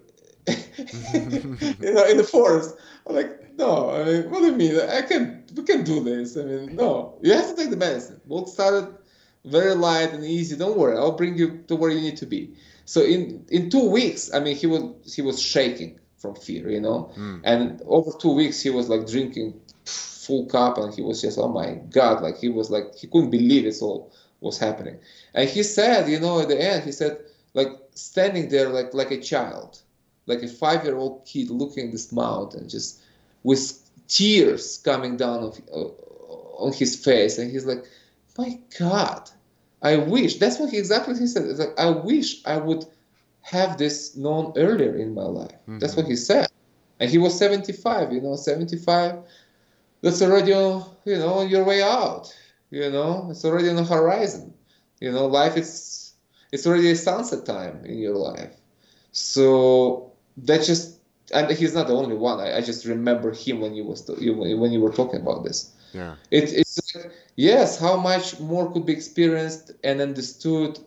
you know, in the forest. I'm like, no, I mean, what do you mean? I can, we can do this. I mean, no, you have to take the medicine. We'll start it very light and easy. Don't worry. I'll bring you to where you need to be. So in, in two weeks, I mean, he was, he was shaking from fear, you know, Mm. and over two weeks, he was like drinking full cup, and he was just, oh my God, like he was like, he couldn't believe it all was happening. And he said, you know, at the end, he said, like standing there like like a child, like a five-year-old kid looking at this mountain, just with tears coming down of, uh, on his face, and he's like, my God, I wish. That's what he exactly he said. It's like, I wish I would have this known earlier in my life. Mm-hmm. That's what he said. And he was seventy-five, you know, seventy-five. That's already, you know, on your way out. You know, it's already on the horizon. You know, life is, it's already a sunset time in your life. So that just, and he's not the only one. I, I just remember him when you was when you were talking about this. Yeah. It, it's like, yes, how much more could be experienced and understood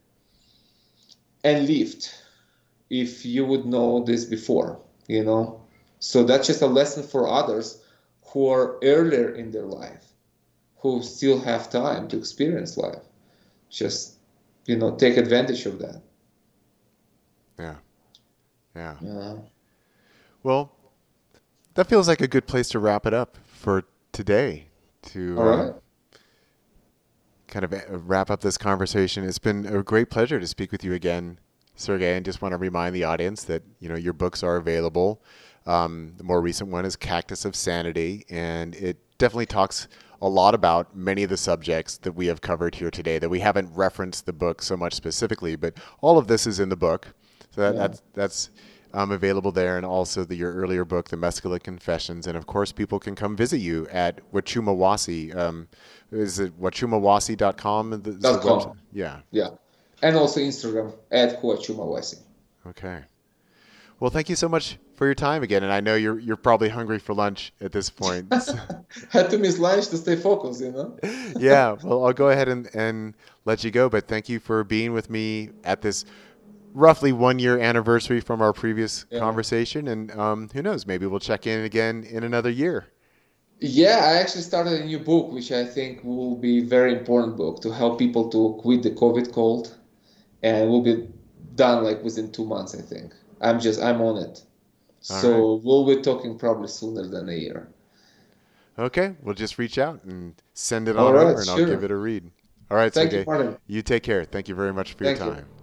and lived if you would know this before, you know. So that's just a lesson for others who are earlier in their life, who still have time to experience life. Just, you know, take advantage of that. Yeah. Yeah. Yeah. Well, that feels like a good place to wrap it up for today. To All uh, right. kind of uh, wrap up this conversation. It's been a great pleasure to speak with you again, Sergey, and just want to remind the audience that, you know, your books are available. Um, the more recent one is Cactus of Sanity, and it definitely talks a lot about many of the subjects that we have covered here today, that we haven't referenced the book so much specifically, but all of this is in the book. So that, Yeah. that's that's um, available there, and also the, your earlier book, The Mescaline Confessions, and of course, people can come visit you at Wachumawasi. Um, is it wachumawasi dot com? Is the Dot website? com. Yeah. Yeah. And also Instagram at Huachumawasi. Okay. Well, thank you so much for your time again, and I know you're you're probably hungry for lunch at this point. Had to miss lunch to stay focused, you know. Yeah. Well, I'll go ahead and and let you go, but thank you for being with me at this roughly one year anniversary from our previous Yeah. conversation. And um, who knows, maybe we'll check in again in another year. Yeah, I actually started a new book, which I think will be a very important book to help people to quit the COVID cold, and will be done like within two months, I think. I'm just, I'm on it. All So right. we'll be talking probably sooner than a year. Okay. We'll just reach out and send it All on right, over, and I'll give sure. it a read. All right, Thank you, Sergey. Martin. You take care. Thank you very much for Thank your you. time.